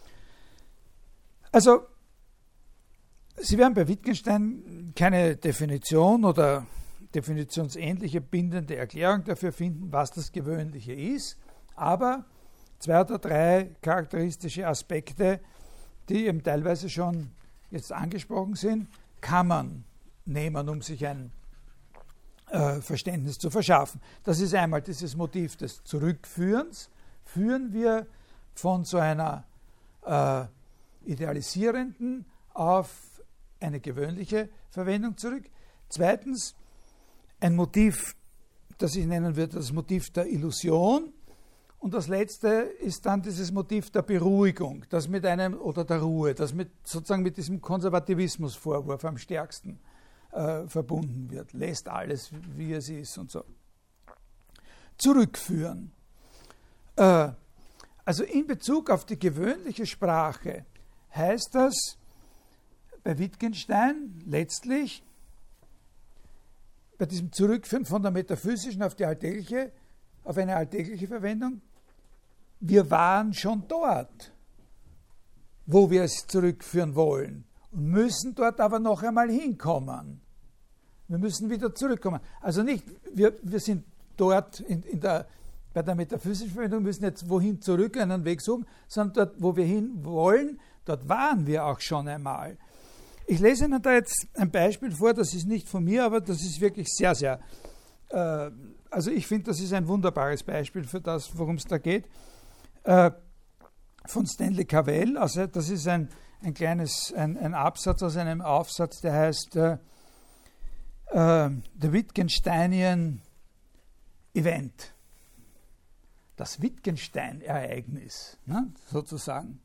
Also, Sie werden bei Wittgenstein keine Definition oder definitionsähnliche bindende Erklärung dafür finden, was das Gewöhnliche ist, aber zwei oder drei charakteristische Aspekte, die eben teilweise schon jetzt angesprochen sind, kann man nehmen, um sich ein äh, Verständnis zu verschaffen. Das ist einmal dieses Motiv des Zurückführens. Führen wir von so einer äh, idealisierenden auf eine gewöhnliche Verwendung zurück. Zweitens ein Motiv, das ich nennen würde, das Motiv der Illusion. Und das letzte ist dann dieses Motiv der Beruhigung, das mit einem, oder der Ruhe, das mit, sozusagen mit diesem Konservativismusvorwurf am stärksten äh, verbunden wird. Lässt alles, wie es ist und so. Zurückführen. Äh, also in Bezug auf die gewöhnliche Sprache heißt das bei Wittgenstein letztlich, bei diesem Zurückführen von der metaphysischen auf die alltägliche, auf eine alltägliche Verwendung, wir waren schon dort, wo wir es zurückführen wollen und müssen dort aber noch einmal hinkommen. Wir müssen wieder zurückkommen. Also nicht, wir, wir sind dort in, in der, bei der metaphysischen Verwendung, müssen jetzt wohin zurück, einen Weg suchen, sondern dort, wo wir hin wollen, dort waren wir auch schon einmal. Ich lese Ihnen da jetzt ein Beispiel vor, das ist nicht von mir, aber das ist wirklich sehr, sehr, äh, also ich finde, das ist ein wunderbares Beispiel für das, worum es da geht. Äh, von Stanley Cavell, also das ist ein, ein kleines, ein, ein Absatz aus einem Aufsatz, der heißt äh, äh, The Wittgensteinian Event. Das Wittgenstein-Ereignis, ne, sozusagen.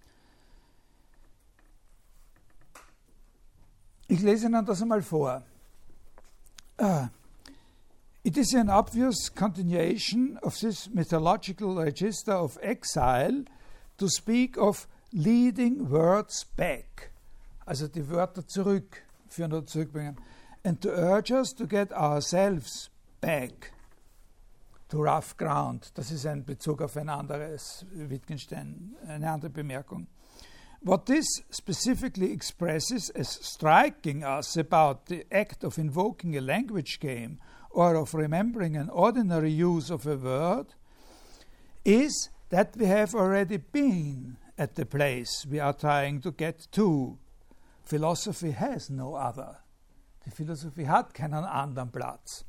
Ich lese Ihnen das einmal vor. Uh, it is an obvious continuation of this mythological register of exile to speak of leading words back, also die Wörter zurückführen oder zurückbringen, and to urge us to get ourselves back to rough ground. Das ist ein Bezug auf ein anderes Wittgenstein, eine andere Bemerkung. What this specifically expresses as striking us about the act of invoking a language game or of remembering an ordinary use of a word is that we have already been at the place we are trying to get to. Philosophy has no other. Die Philosophie hat keinen anderen Platz.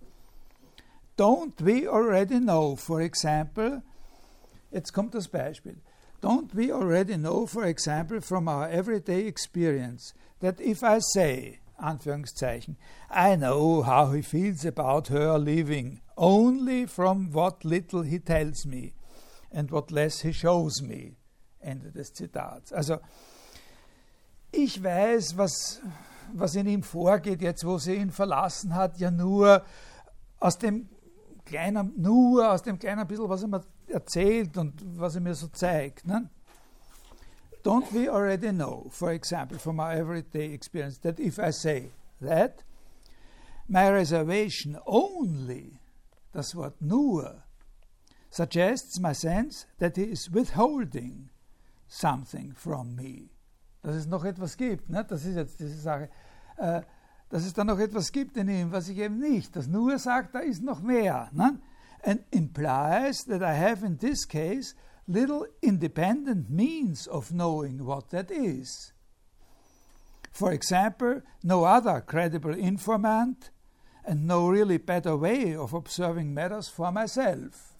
Don't we already know, for example, jetzt kommt das Beispiel, Don't we already know, for example, from our everyday experience, that if I say, Anführungszeichen, I know how he feels about her leaving, only from what little he tells me and what less he shows me. Ende des Zitats. Also, ich weiß, was, was in ihm vorgeht, jetzt wo sie ihn verlassen hat, ja nur aus dem kleinen, nur aus dem kleinen bisschen, was er mir erzählt und was er mir so zeigt. Ne? Don't we already know, for example, from our everyday experience, that if I say that, my reservation only, das Wort nur, suggests my sense that he is withholding something from me. Dass es noch etwas gibt, ne? Das ist jetzt diese Sache, äh, dass es da noch etwas gibt in ihm, was ich eben nicht. Das nur sagt, da ist noch mehr. Ne? And implies that I have in this case little independent means of knowing what that is. For example, no other credible informant and no really better way of observing matters for myself.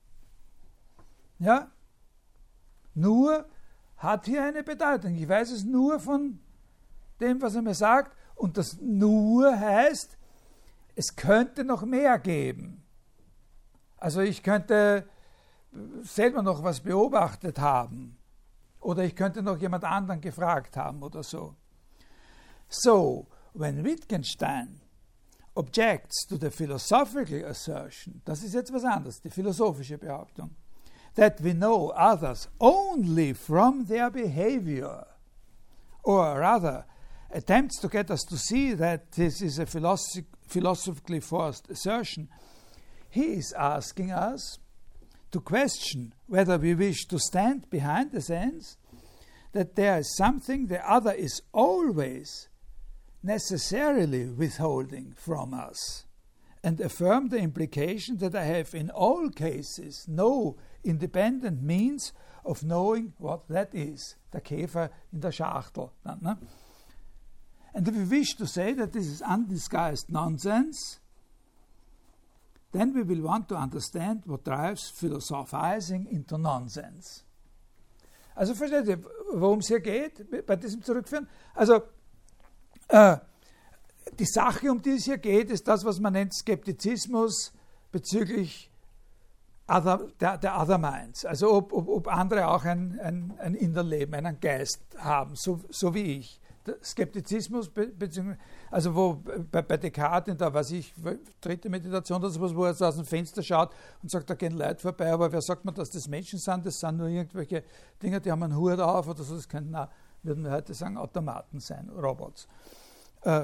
Ja? Nur hat hier eine Bedeutung. Ich weiß es nur von dem, was er mir sagt. Und das nur heißt, es könnte noch mehr geben. Also ich könnte selber noch was beobachtet haben. Oder ich könnte noch jemand anderen gefragt haben oder so. So, when Wittgenstein objects to the philosophical assertion, das ist jetzt was anderes, die philosophische Behauptung, that we know others only from their behavior, or rather attempts to get us to see that this is a philosoph- philosophically forced assertion, he is asking us to question whether we wish to stand behind the sense that there is something the other is always necessarily withholding from us, and affirm the implication that I have in all cases no independent means of knowing what that is. Der Käfer in der Schachtel. Ne? And if we wish to say that this is undisguised nonsense, then we will want to understand what drives philosophizing into nonsense. Also versteht ihr, worum es hier geht, bei diesem Zurückführen? Also äh, die Sache, um die es hier geht, ist das, was man nennt Skeptizismus bezüglich other, der, der Other Minds. Also ob, ob, ob andere auch ein, ein, ein Innerleben, einen Geist haben, so, so wie ich. Der Skeptizismus, also wo bei, bei Descartes in der, was ich, dritte Meditation oder sowas, wo er so aus dem Fenster schaut und sagt, da gehen Leute vorbei, aber wer sagt man, dass das Menschen sind? Das sind nur irgendwelche Dinge, die haben einen Hut auf oder so, das könnten auch, würden wir heute sagen, Automaten sein, Robots. Äh,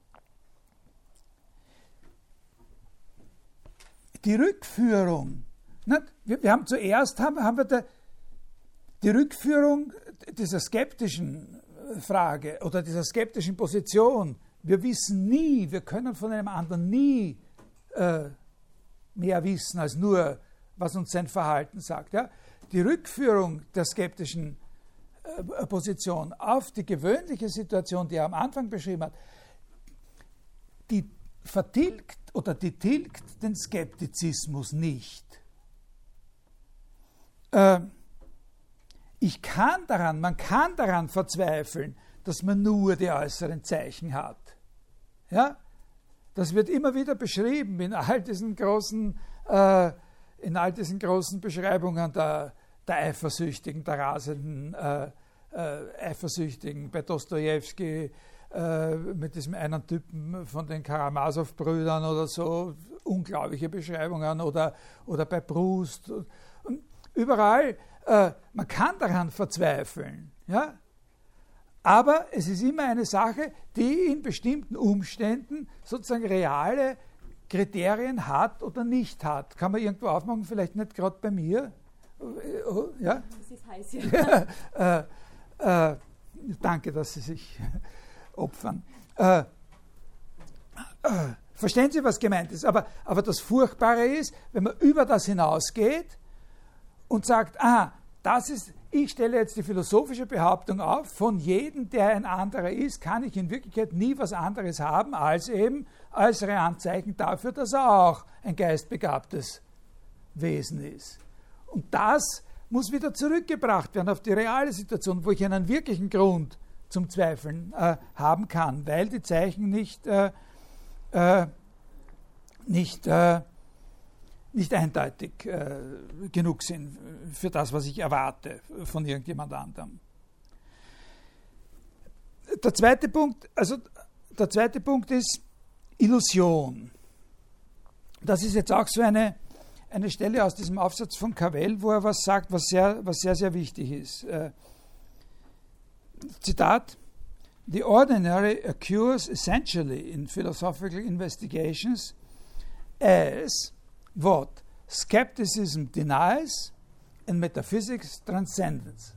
die Rückführung, nicht? Wir, wir haben zuerst haben, haben wir da, die Rückführung dieser skeptischen Frage oder dieser skeptischen Position. Wir wissen nie, wir können von einem anderen nie äh, mehr wissen als nur, was uns sein Verhalten sagt. Ja? Die Rückführung der skeptischen äh, Position auf die gewöhnliche Situation, die er am Anfang beschrieben hat, die vertilgt oder die tilgt den Skeptizismus nicht. Äh, Ich kann daran, man kann daran verzweifeln, dass man nur die äußeren Zeichen hat. Ja? Das wird immer wieder beschrieben in all diesen großen, äh, in all diesen großen Beschreibungen der, der Eifersüchtigen, der rasenden äh, äh, Eifersüchtigen, bei Dostojewski äh, mit diesem einen Typen von den Karamasow-Brüdern oder so, unglaubliche Beschreibungen, oder, oder bei Proust. Und überall, äh, man kann daran verzweifeln, ja? Aber es ist immer eine Sache, die in bestimmten Umständen sozusagen reale Kriterien hat oder nicht hat. Kann man irgendwo aufmachen, vielleicht nicht gerade bei mir. Ja? Das ist heiß, ja. äh, äh, danke, dass Sie sich opfern. Äh, äh, verstehen Sie, was gemeint ist? Aber, aber das Furchtbare ist, wenn man über das hinausgeht und sagt, ah, das ist, ich stelle jetzt die philosophische Behauptung auf, von jedem, der ein anderer ist, kann ich in Wirklichkeit nie was anderes haben, als eben äußere Anzeichen dafür, dass er auch ein geistbegabtes Wesen ist. Und das muss wieder zurückgebracht werden auf die reale Situation, wo ich einen wirklichen Grund zum Zweifeln äh, haben kann, weil die Zeichen nicht, äh, äh, nicht, äh, nicht eindeutig äh, genug sind für das, was ich erwarte von irgendjemand anderem. Der zweite Punkt, also der zweite Punkt ist Illusion. Das ist jetzt auch so eine, eine Stelle aus diesem Aufsatz von Cavell, wo er was sagt, was sehr, was sehr, sehr wichtig ist. Äh, Zitat: The ordinary occurs essentially in philosophical investigations as what skepticism denies and metaphysics transcends.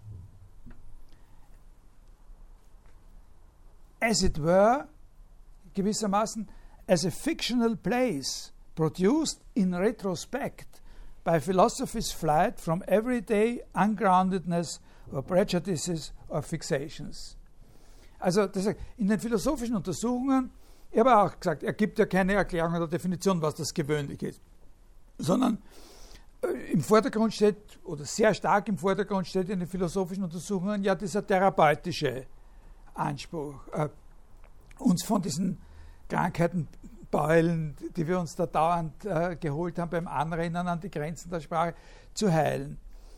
As it were, gewissermaßen, as a fictional place produced in retrospect by philosophy's flight from everyday ungroundedness or prejudices or fixations. Also das heißt, in den philosophischen Untersuchungen, ich habe auch gesagt, er gibt ja keine Erklärung oder Definition, was das gewöhnlich ist, sondern im Vordergrund steht, oder sehr stark im Vordergrund steht in den philosophischen Untersuchungen ja dieser therapeutische Anspruch, äh, uns von diesen Krankheiten, Beulen, die wir uns da dauernd äh, geholt haben, beim Anrennen an die Grenzen der Sprache, zu heilen.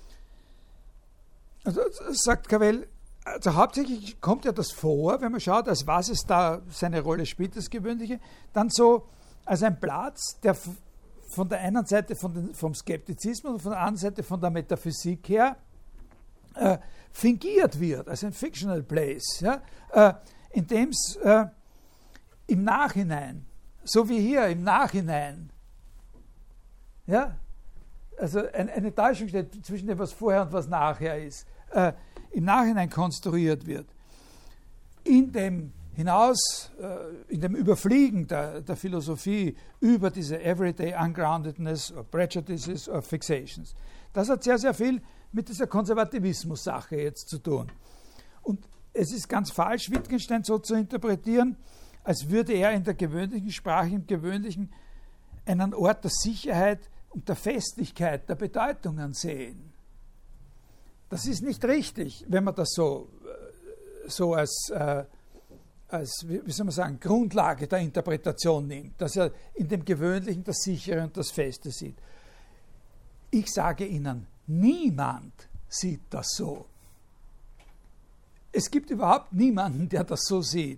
Also, sagt Cavell, also hauptsächlich kommt ja das vor, wenn man schaut, als was es da seine Rolle spielt, das Gewöhnliche, dann so als ein Platz, der von der einen Seite von den, vom Skeptizismus und von der anderen Seite von der Metaphysik her äh, fingiert wird, als ein fictional place, ja, äh, in dem es äh, im Nachhinein, so wie hier im Nachhinein, ja, also ein, eine Täuschung steht zwischen dem, was vorher und was nachher ist, äh, im Nachhinein konstruiert wird, in dem hinaus, äh, in dem Überfliegen der, der Philosophie über diese everyday ungroundedness or prejudices or fixations. Das hat sehr, sehr viel mit dieser Konservativismus-Sache jetzt zu tun. Und es ist ganz falsch, Wittgenstein so zu interpretieren, als würde er in der gewöhnlichen Sprache, im Gewöhnlichen, einen Ort der Sicherheit und der Festigkeit der Bedeutungen sehen. Das ist nicht richtig, wenn man das so, so als, äh, als, wie soll man sagen, Grundlage der Interpretation nimmt, dass er in dem Gewöhnlichen das Sichere und das Feste sieht. Ich sage Ihnen, niemand sieht das so. Es gibt überhaupt niemanden, der das so sieht.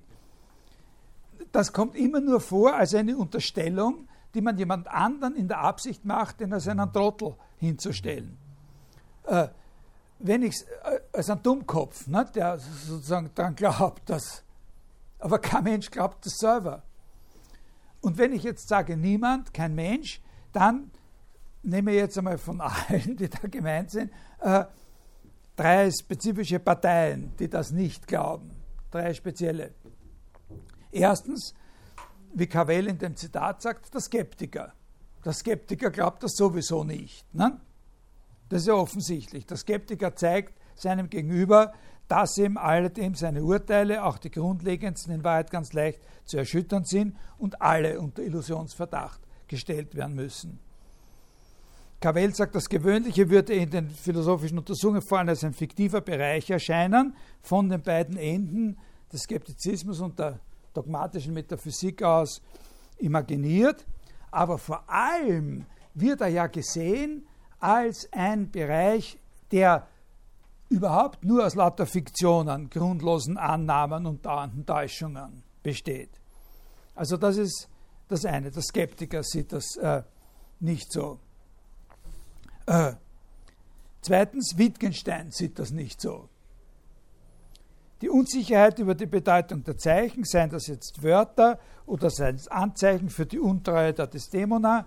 Das kommt immer nur vor als eine Unterstellung, die man jemand anderen in der Absicht macht, den als einen Trottel hinzustellen. Äh, wenn ich äh, als ein Dummkopf, ne, der sozusagen daran glaubt, dass, aber kein Mensch glaubt das selber. Und wenn ich jetzt sage niemand, kein Mensch, dann nehme ich jetzt einmal von allen, die da gemeint sind, äh, drei spezifische Parteien, die das nicht glauben. Drei spezielle. Erstens, wie Cavell in dem Zitat sagt, der Skeptiker. Der Skeptiker glaubt das sowieso nicht. Ne? Das ist ja offensichtlich. Der Skeptiker zeigt seinem Gegenüber, dass ihm alledem seine Urteile, auch die grundlegendsten, in Wahrheit ganz leicht zu erschüttern sind und alle unter Illusionsverdacht gestellt werden müssen. Cavell sagt, das Gewöhnliche würde in den philosophischen Untersuchungen vor allem als ein fiktiver Bereich erscheinen, von den beiden Enden des Skeptizismus und der dogmatischen Metaphysik aus imaginiert, aber vor allem wird er ja gesehen als ein Bereich, der überhaupt nur aus lauter Fiktionen, grundlosen Annahmen und dauernden Täuschungen besteht. Also das ist das eine. Der Skeptiker sieht das äh, nicht so. Äh, zweitens, Wittgenstein sieht das nicht so. Die Unsicherheit über die Bedeutung der Zeichen, seien das jetzt Wörter oder seien es Anzeichen für die Untreue der Desdemona,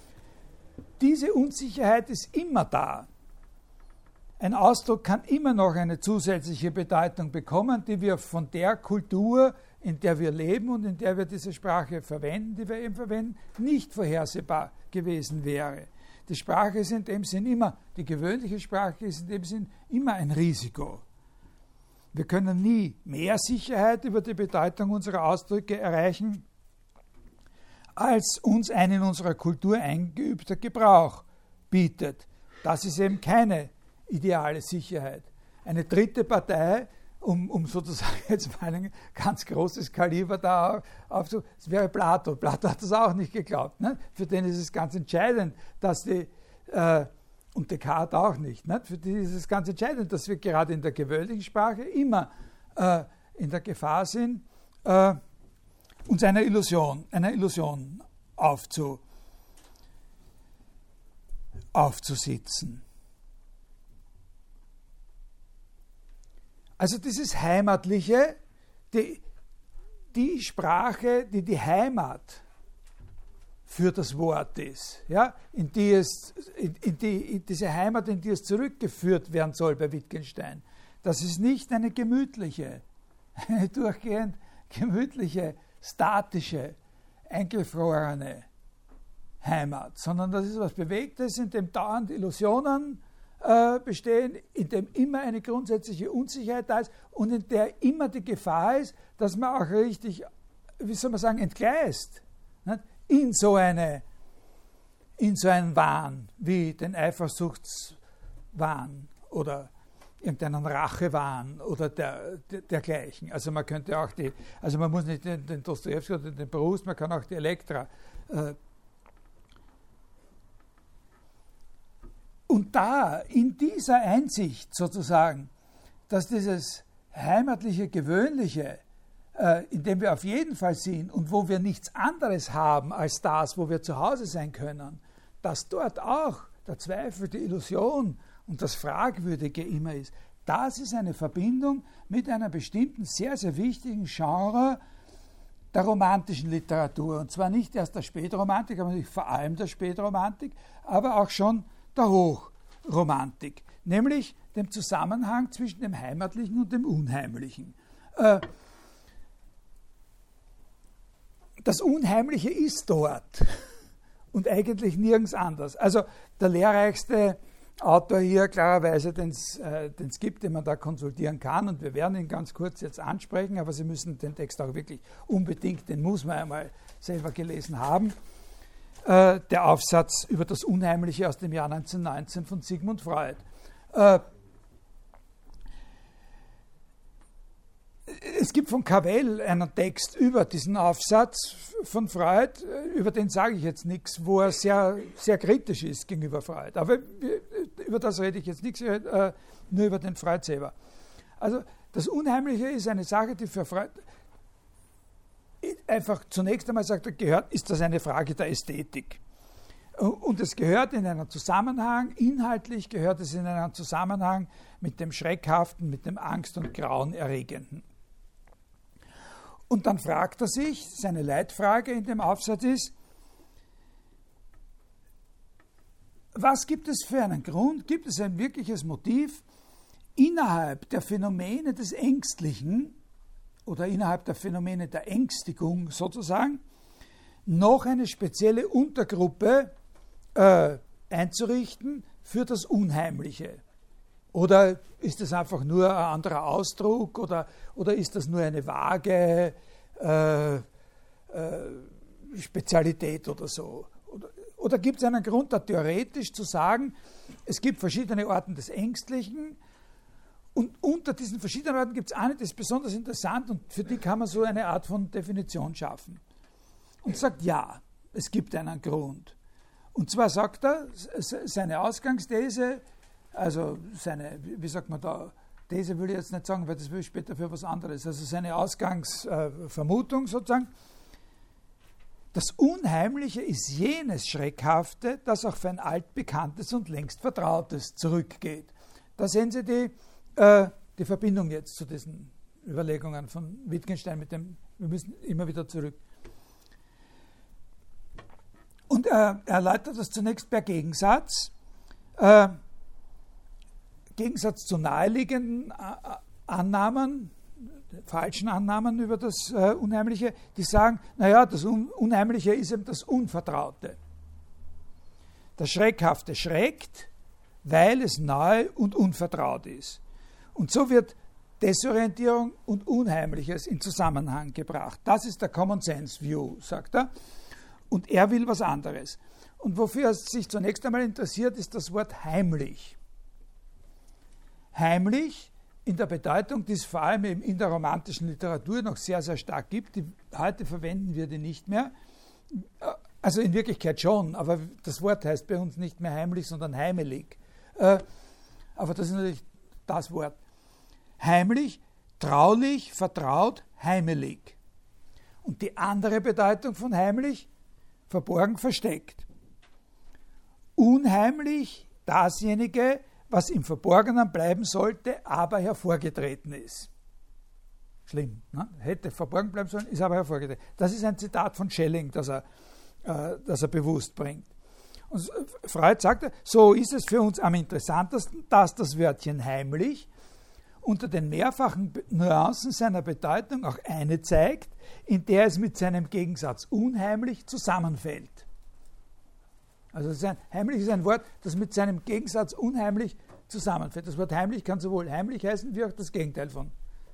diese Unsicherheit ist immer da. Ein Ausdruck kann immer noch eine zusätzliche Bedeutung bekommen, die wir von der Kultur, in der wir leben und in der wir diese Sprache verwenden, die wir eben verwenden, nicht vorhersehbar gewesen wäre. Die Sprache ist in dem Sinn immer, die gewöhnliche Sprache ist in dem Sinn immer ein Risiko. Wir können nie mehr Sicherheit über die Bedeutung unserer Ausdrücke erreichen, als uns ein in unserer Kultur eingeübter Gebrauch bietet. Das ist eben keine ideale Sicherheit. Eine dritte Partei, um, um sozusagen jetzt mal ein ganz großes Kaliber da aufzunehmen, das wäre Plato. Plato hat das auch nicht geglaubt. Ne? Für den ist es ganz entscheidend, dass die, äh, und Descartes auch nicht, ne? Für die ist es ganz entscheidend, dass wir gerade in der gewöhnlichen Sprache immer äh, in der Gefahr sind, äh, uns einer Illusion, einer Illusion aufzu, aufzusitzen. Also dieses Heimatliche, die, die Sprache, die die Heimat für das Wort ist, ja, in, die es, in, in, die, in diese Heimat, in die es zurückgeführt werden soll bei Wittgenstein, das ist nicht eine gemütliche, eine durchgehend gemütliche, statische, eingefrorene Heimat, sondern das ist was Bewegtes, in dem dauernd Illusionen äh, bestehen, in dem immer eine grundsätzliche Unsicherheit da ist und in der immer die Gefahr ist, dass man auch richtig, wie soll man sagen, entgleist, nicht? in so eine, in so einen Wahn wie den Eifersuchtswahn oder irgendeinen Rachewahn oder der, der, dergleichen. Also man könnte auch die, also man muss nicht den, den Dostojewski oder den Proust, man kann auch die Elektra. Äh, und da, in dieser Einsicht sozusagen, dass dieses heimatliche, gewöhnliche, äh, in dem wir auf jeden Fall sind und wo wir nichts anderes haben als das, wo wir zu Hause sein können, dass dort auch der Zweifel, die Illusion und das Fragwürdige immer ist. Das ist eine Verbindung mit einer bestimmten, sehr, sehr wichtigen Genre der romantischen Literatur. Und zwar nicht erst der Spätromantik, aber nicht vor allem der Spätromantik, aber auch schon der Hochromantik, nämlich dem Zusammenhang zwischen dem Heimatlichen und dem Unheimlichen. Das Unheimliche ist dort und eigentlich nirgends anders. Also der lehrreichste Autor hier, klarerweise, den es äh, gibt, den man da konsultieren kann, und wir werden ihn ganz kurz jetzt ansprechen, aber Sie müssen den Text auch wirklich unbedingt, den muss man einmal selber gelesen haben, äh, der Aufsatz über das Unheimliche aus dem Jahr neunzehnhundertneunzehn von Sigmund Freud. Äh, Es gibt von Cavell einen Text über diesen Aufsatz von Freud, über den sage ich jetzt nichts, wo er sehr, sehr kritisch ist gegenüber Freud. Aber über das rede ich jetzt nichts, äh, nur über den Freud selber. Also das Unheimliche ist eine Sache, die für Freud einfach zunächst einmal sagt, er, gehört, ist das eine Frage der Ästhetik. Und es gehört in einen Zusammenhang, inhaltlich gehört es in einen Zusammenhang mit dem Schreckhaften, mit dem Angst- und Grauenerregenden. Und dann fragt er sich, seine Leitfrage in dem Aufsatz ist, was gibt es für einen Grund, gibt es ein wirkliches Motiv, innerhalb der Phänomene des Ängstlichen oder innerhalb der Phänomene der Ängstigung sozusagen, noch eine spezielle Untergruppe äh, einzurichten für das Unheimliche? Oder ist das einfach nur ein anderer Ausdruck oder, oder ist das nur eine vage äh, äh, Spezialität oder so? Oder, oder gibt es einen Grund, da theoretisch zu sagen, es gibt verschiedene Arten des Ängstlichen und unter diesen verschiedenen Arten gibt es eine, die ist besonders interessant und für die kann man so eine Art von Definition schaffen. Und sagt, ja, es gibt einen Grund. Und zwar sagt er, seine Ausgangsthese, also seine, wie sagt man da, These will ich jetzt nicht sagen, weil das will ich später für was anderes. Also seine Ausgangsvermutung äh, sozusagen, das Unheimliche ist jenes Schreckhafte, das auch für ein altbekanntes und längst Vertrautes zurückgeht. Da sehen Sie die, äh, die Verbindung jetzt zu diesen Überlegungen von Wittgenstein mit dem, wir müssen immer wieder zurück. Und er erläutert das zunächst per Gegensatz. Äh, Gegensatz zu naheliegenden Annahmen, falschen Annahmen über das äh, Unheimliche, die sagen, naja, das Un- Unheimliche ist eben das Unvertraute. Das Schreckhafte schreckt, weil es neu und unvertraut ist. Und so wird Desorientierung und Unheimliches in Zusammenhang gebracht. Das ist der Common Sense View, sagt er. Und er will was anderes. Und wofür er sich zunächst einmal interessiert, ist das Wort heimlich. heimlich in der Bedeutung, die es vor allem eben in der romantischen Literatur noch sehr, sehr stark gibt. Die, heute verwenden wir die nicht mehr. Also in Wirklichkeit schon, aber das Wort heißt bei uns nicht mehr heimlich, sondern heimelig. Äh, aber das ist natürlich das Wort. Heimlich, traulich, vertraut, heimelig. Und die andere Bedeutung von heimlich, verborgen, versteckt. Unheimlich, dasjenige, was im Verborgenen bleiben sollte, aber hervorgetreten ist. Schlimm, ne? Hätte verborgen bleiben sollen, ist aber hervorgetreten. Das ist ein Zitat von Schelling, das er, äh, das er bewusst bringt. Und Freud sagte, so ist es für uns am interessantesten, dass das Wörtchen heimlich unter den mehrfachen Nuancen seiner Bedeutung auch eine zeigt, in der es mit seinem Gegensatz unheimlich zusammenfällt. Also das ist ein, heimlich ist ein Wort, das mit seinem Gegensatz unheimlich zusammenfällt. Das Wort heimlich kann sowohl heimlich heißen, wie auch das Gegenteil von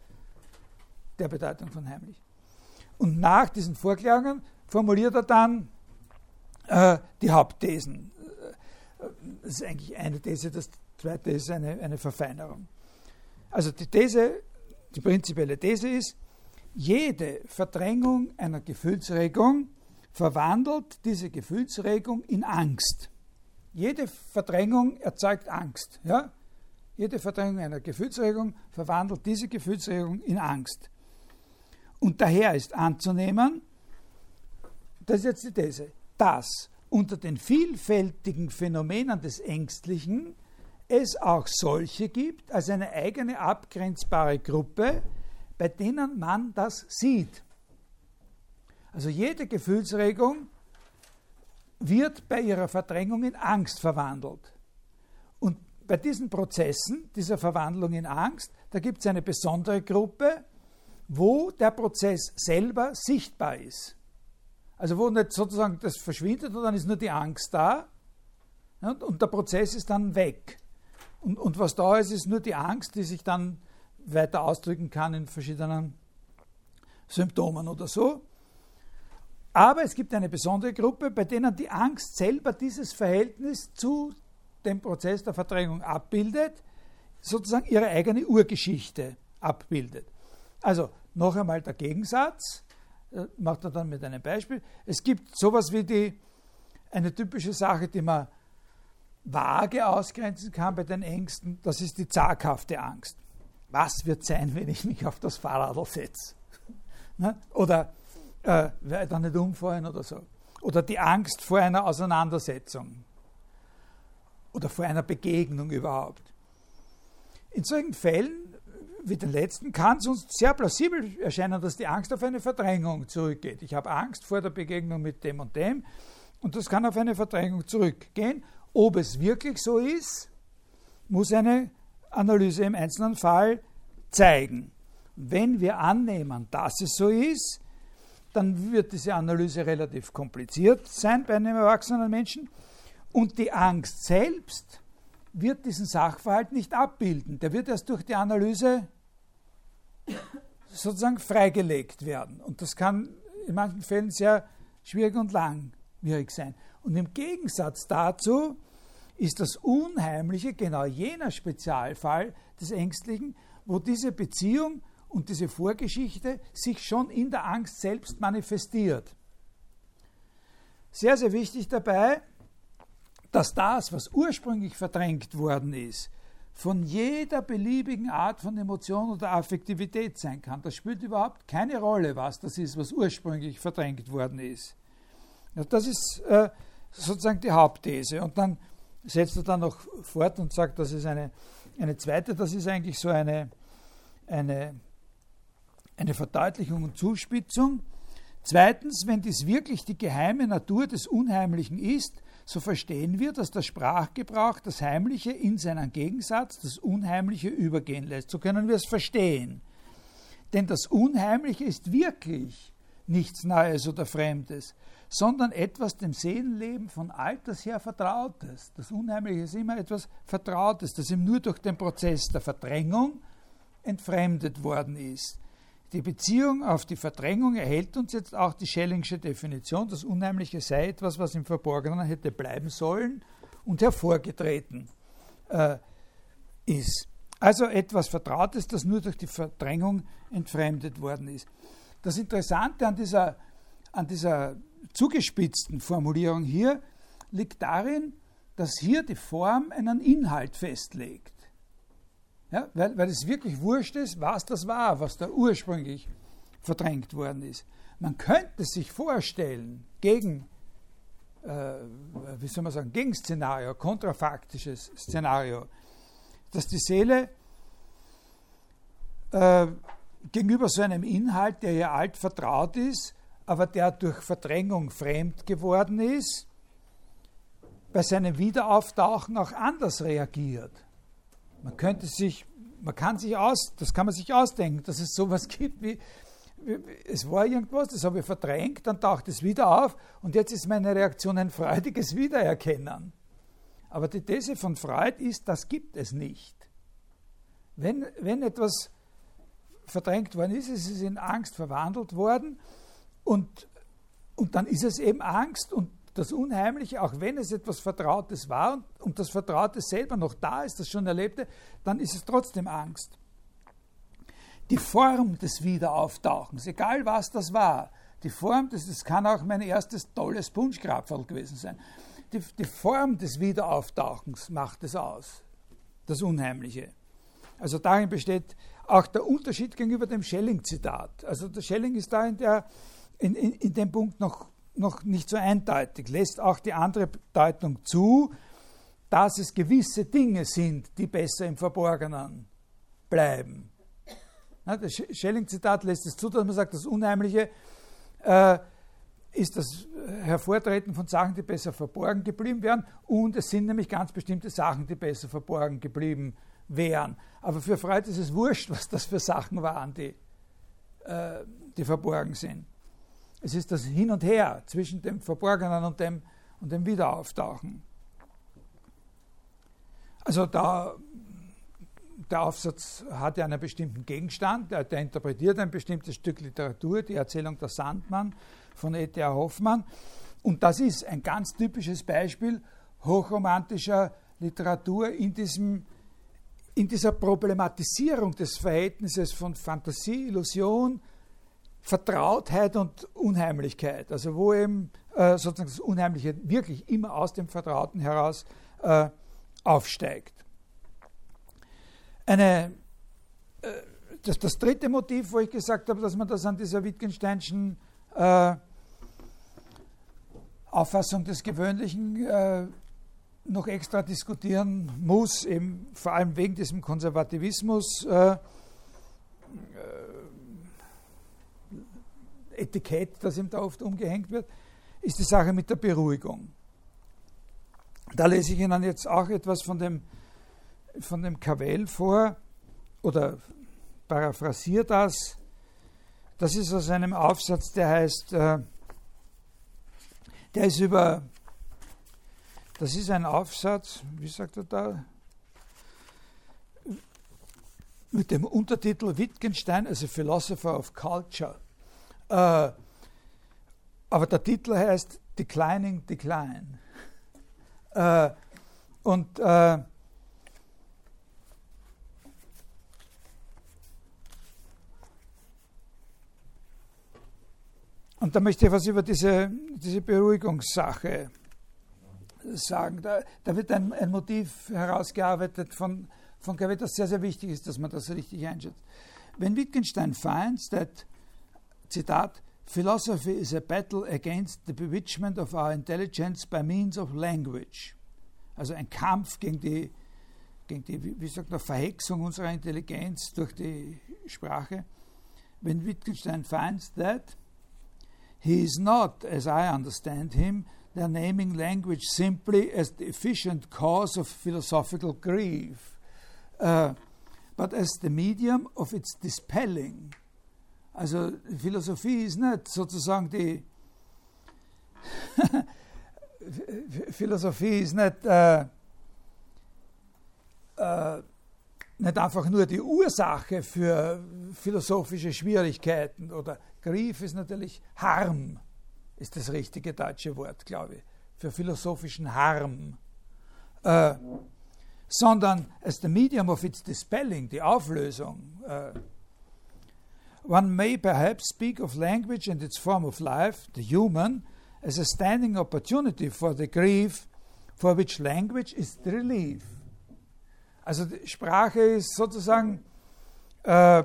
der Bedeutung von heimlich. Und nach diesen Vorklärungen formuliert er dann äh, die Hauptthesen. Das ist eigentlich eine These, das zweite ist eine, eine Verfeinerung. Also die These, die prinzipielle These ist, jede Verdrängung einer Gefühlsregung verwandelt diese Gefühlsregung in Angst. Jede Verdrängung erzeugt Angst. Ja? Jede Verdrängung einer Gefühlsregung verwandelt diese Gefühlsregung in Angst. Und daher ist anzunehmen, das ist jetzt die These, dass unter den vielfältigen Phänomenen des Ängstlichen es auch solche gibt, als eine eigene abgrenzbare Gruppe, bei denen man das sieht. Also jede Gefühlsregung wird bei ihrer Verdrängung in Angst verwandelt. Und bei diesen Prozessen, dieser Verwandlung in Angst, da gibt es eine besondere Gruppe, wo der Prozess selber sichtbar ist. Also wo nicht sozusagen das verschwindet und dann ist nur die Angst da und der Prozess ist dann weg. Und, und was da ist, ist nur die Angst, die sich dann weiter ausdrücken kann in verschiedenen Symptomen oder so. Aber es gibt eine besondere Gruppe, bei denen die Angst selber dieses Verhältnis zu dem Prozess der Verdrängung abbildet, sozusagen ihre eigene Urgeschichte abbildet. Also noch einmal der Gegensatz, macht er dann mit einem Beispiel. Es gibt sowas wie die, eine typische Sache, die man vage ausgrenzen kann bei den Ängsten, das ist die zaghafte Angst. Was wird sein, wenn ich mich auf das Fahrrad setze? Ne? Oder äh, werde ich da nicht umfallen oder so. Oder die Angst vor einer Auseinandersetzung. Oder vor einer Begegnung überhaupt. In solchen Fällen, wie den letzten, kann es uns sehr plausibel erscheinen, dass die Angst auf eine Verdrängung zurückgeht. Ich habe Angst vor der Begegnung mit dem und dem und das kann auf eine Verdrängung zurückgehen. Ob es wirklich so ist, muss eine Analyse im einzelnen Fall zeigen. Wenn wir annehmen, dass es so ist, dann wird diese Analyse relativ kompliziert sein bei einem erwachsenen Menschen und die Angst selbst wird diesen Sachverhalt nicht abbilden. Der wird erst durch die Analyse sozusagen freigelegt werden. Und das kann in manchen Fällen sehr schwierig und langwierig sein. Und im Gegensatz dazu ist das Unheimliche genau jener Spezialfall des Ängstlichen, wo diese Beziehung und diese Vorgeschichte sich schon in der Angst selbst manifestiert. Sehr, sehr wichtig dabei, dass das, was ursprünglich verdrängt worden ist, von jeder beliebigen Art von Emotion oder Affektivität sein kann. Das spielt überhaupt keine Rolle, was das ist, was ursprünglich verdrängt worden ist. Ja, das ist äh, sozusagen die Hauptthese. Und dann setzt er dann noch fort und sagt, das ist eine, eine zweite, das ist eigentlich so eine, eine, eine Verdeutlichung und Zuspitzung. Zweitens, wenn dies wirklich die geheime Natur des Unheimlichen ist, so verstehen wir, dass der Sprachgebrauch das Heimliche in seinen Gegensatz, das Unheimliche, übergehen lässt. So können wir es verstehen. Denn das Unheimliche ist wirklich nichts Neues oder Fremdes, sondern etwas dem Seelenleben von alters her Vertrautes. Das Unheimliche ist immer etwas Vertrautes, das ihm nur durch den Prozess der Verdrängung entfremdet worden ist. Die Beziehung auf die Verdrängung erhält uns jetzt auch die Schellingsche Definition, das Unheimliche sei etwas, was im Verborgenen hätte bleiben sollen und hervorgetreten äh, ist. Also etwas Vertrautes, das nur durch die Verdrängung entfremdet worden ist. Das Interessante an dieser, an dieser zugespitzten Formulierung hier liegt darin, dass hier die Form einen Inhalt festlegt. Ja, weil, weil es wirklich wurscht ist, was das war, was da ursprünglich verdrängt worden ist. Man könnte sich vorstellen, gegen, äh, wie soll man sagen, Gegenszenario, kontrafaktisches Szenario, dass die Seele äh, gegenüber so einem Inhalt, der ihr alt vertraut ist, aber der durch Verdrängung fremd geworden ist, bei seinem Wiederauftauchen auch anders reagiert. Man könnte sich, man kann sich aus, das kann man sich ausdenken, dass es sowas gibt wie, wie es war irgendwas, das habe ich verdrängt, dann taucht es wieder auf und jetzt ist meine Reaktion ein freudiges Wiedererkennen. Aber die These von Freud ist, das gibt es nicht. Wenn, wenn etwas verdrängt worden ist, ist es in Angst verwandelt worden und, und dann ist es eben Angst und das Unheimliche, auch wenn es etwas Vertrautes war und, und das Vertraute selber noch da ist, das schon Erlebte, dann ist es trotzdem Angst. Die Form des Wiederauftauchens, egal was das war, die Form, das, das kann auch mein erstes tolles Punschkrapferl gewesen sein, die, die Form des Wiederauftauchens macht es aus, das Unheimliche. Also darin besteht auch der Unterschied gegenüber dem Schelling-Zitat. Also der Schelling ist da in, der, in, in, in dem Punkt noch noch nicht so eindeutig, lässt auch die andere Deutung zu, dass es gewisse Dinge sind, die besser im Verborgenen bleiben. Das Schelling-Zitat lässt es zu, dass man sagt, das Unheimliche äh, ist das Hervortreten von Sachen, die besser verborgen geblieben wären, und es sind nämlich ganz bestimmte Sachen, die besser verborgen geblieben wären. Aber für Freud ist es wurscht, was das für Sachen waren, die, äh, die verborgen sind. Es ist das Hin und Her zwischen dem Verborgenen und dem, und dem Wiederauftauchen. Also da, der Aufsatz hat ja einen bestimmten Gegenstand, der, der interpretiert ein bestimmtes Stück Literatur, die Erzählung Der Sandmann von E T A Hoffmann. Und das ist ein ganz typisches Beispiel hochromantischer Literatur in, diesem, in dieser Problematisierung des Verhältnisses von Fantasie, Illusion, Vertrautheit und Unheimlichkeit, also wo eben äh, sozusagen das Unheimliche wirklich immer aus dem Vertrauten heraus äh, aufsteigt. Eine, äh, das, das dritte Motiv, wo ich gesagt habe, dass man das an dieser Wittgensteinschen äh, Auffassung des Gewöhnlichen äh, noch extra diskutieren muss, eben vor allem wegen diesem Konservativismus, äh, Etikett, das ihm da oft umgehängt wird, ist die Sache mit der Beruhigung. Da lese ich Ihnen jetzt auch etwas von dem, von dem Cavell vor oder paraphrasiere das. Das ist aus einem Aufsatz, der heißt, äh, der ist über, das ist ein Aufsatz, wie sagt er da, mit dem Untertitel Wittgenstein as a Philosopher of Culture. Uh, aber der Titel heißt Declining Decline. Uh, und uh, und da möchte ich was über diese, diese Beruhigungssache sagen. Da, da wird ein, ein Motiv herausgearbeitet von, von Cavell, das sehr, sehr wichtig ist, dass man das richtig einschätzt. When Wittgenstein finds that Zitat, Philosophy is a battle against the bewitchment of our intelligence by means of language. Also ein Kampf gegen die, gegen die wie sagt man, Verhexung unserer Intelligenz durch die Sprache. When Wittgenstein finds that, he is not, as I understand him, they're naming language simply as the efficient cause of philosophical grief, uh, but as the medium of its dispelling. Also Philosophie ist nicht sozusagen die Philosophie ist nicht, äh, äh, nicht einfach nur die Ursache für philosophische Schwierigkeiten oder Grief ist natürlich Harm, ist das richtige deutsche Wort, glaube ich, für philosophischen Harm. Äh, sondern as the medium of its dispelling, die Auflösung. Uh, one may perhaps speak of language and its form of life, the human, as a standing opportunity for the grief for which language is the relief. Also die Sprache ist sozusagen äh,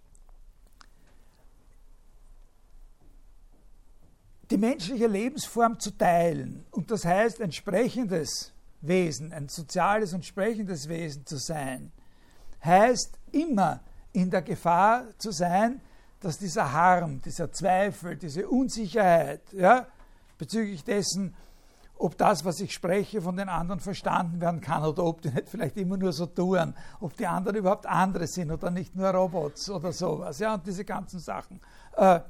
die menschliche Lebensform zu teilen. Und das heißt, ein sprechendes Wesen, ein soziales und sprechendes Wesen zu sein, heißt immer in der Gefahr zu sein, dass dieser Harm, dieser Zweifel, diese Unsicherheit, ja, bezüglich dessen, ob das, was ich spreche, von den anderen verstanden werden kann oder ob die nicht vielleicht immer nur so tun, ob die anderen überhaupt andere sind oder nicht nur Robots oder sowas, ja, und diese ganzen Sachen. Äh,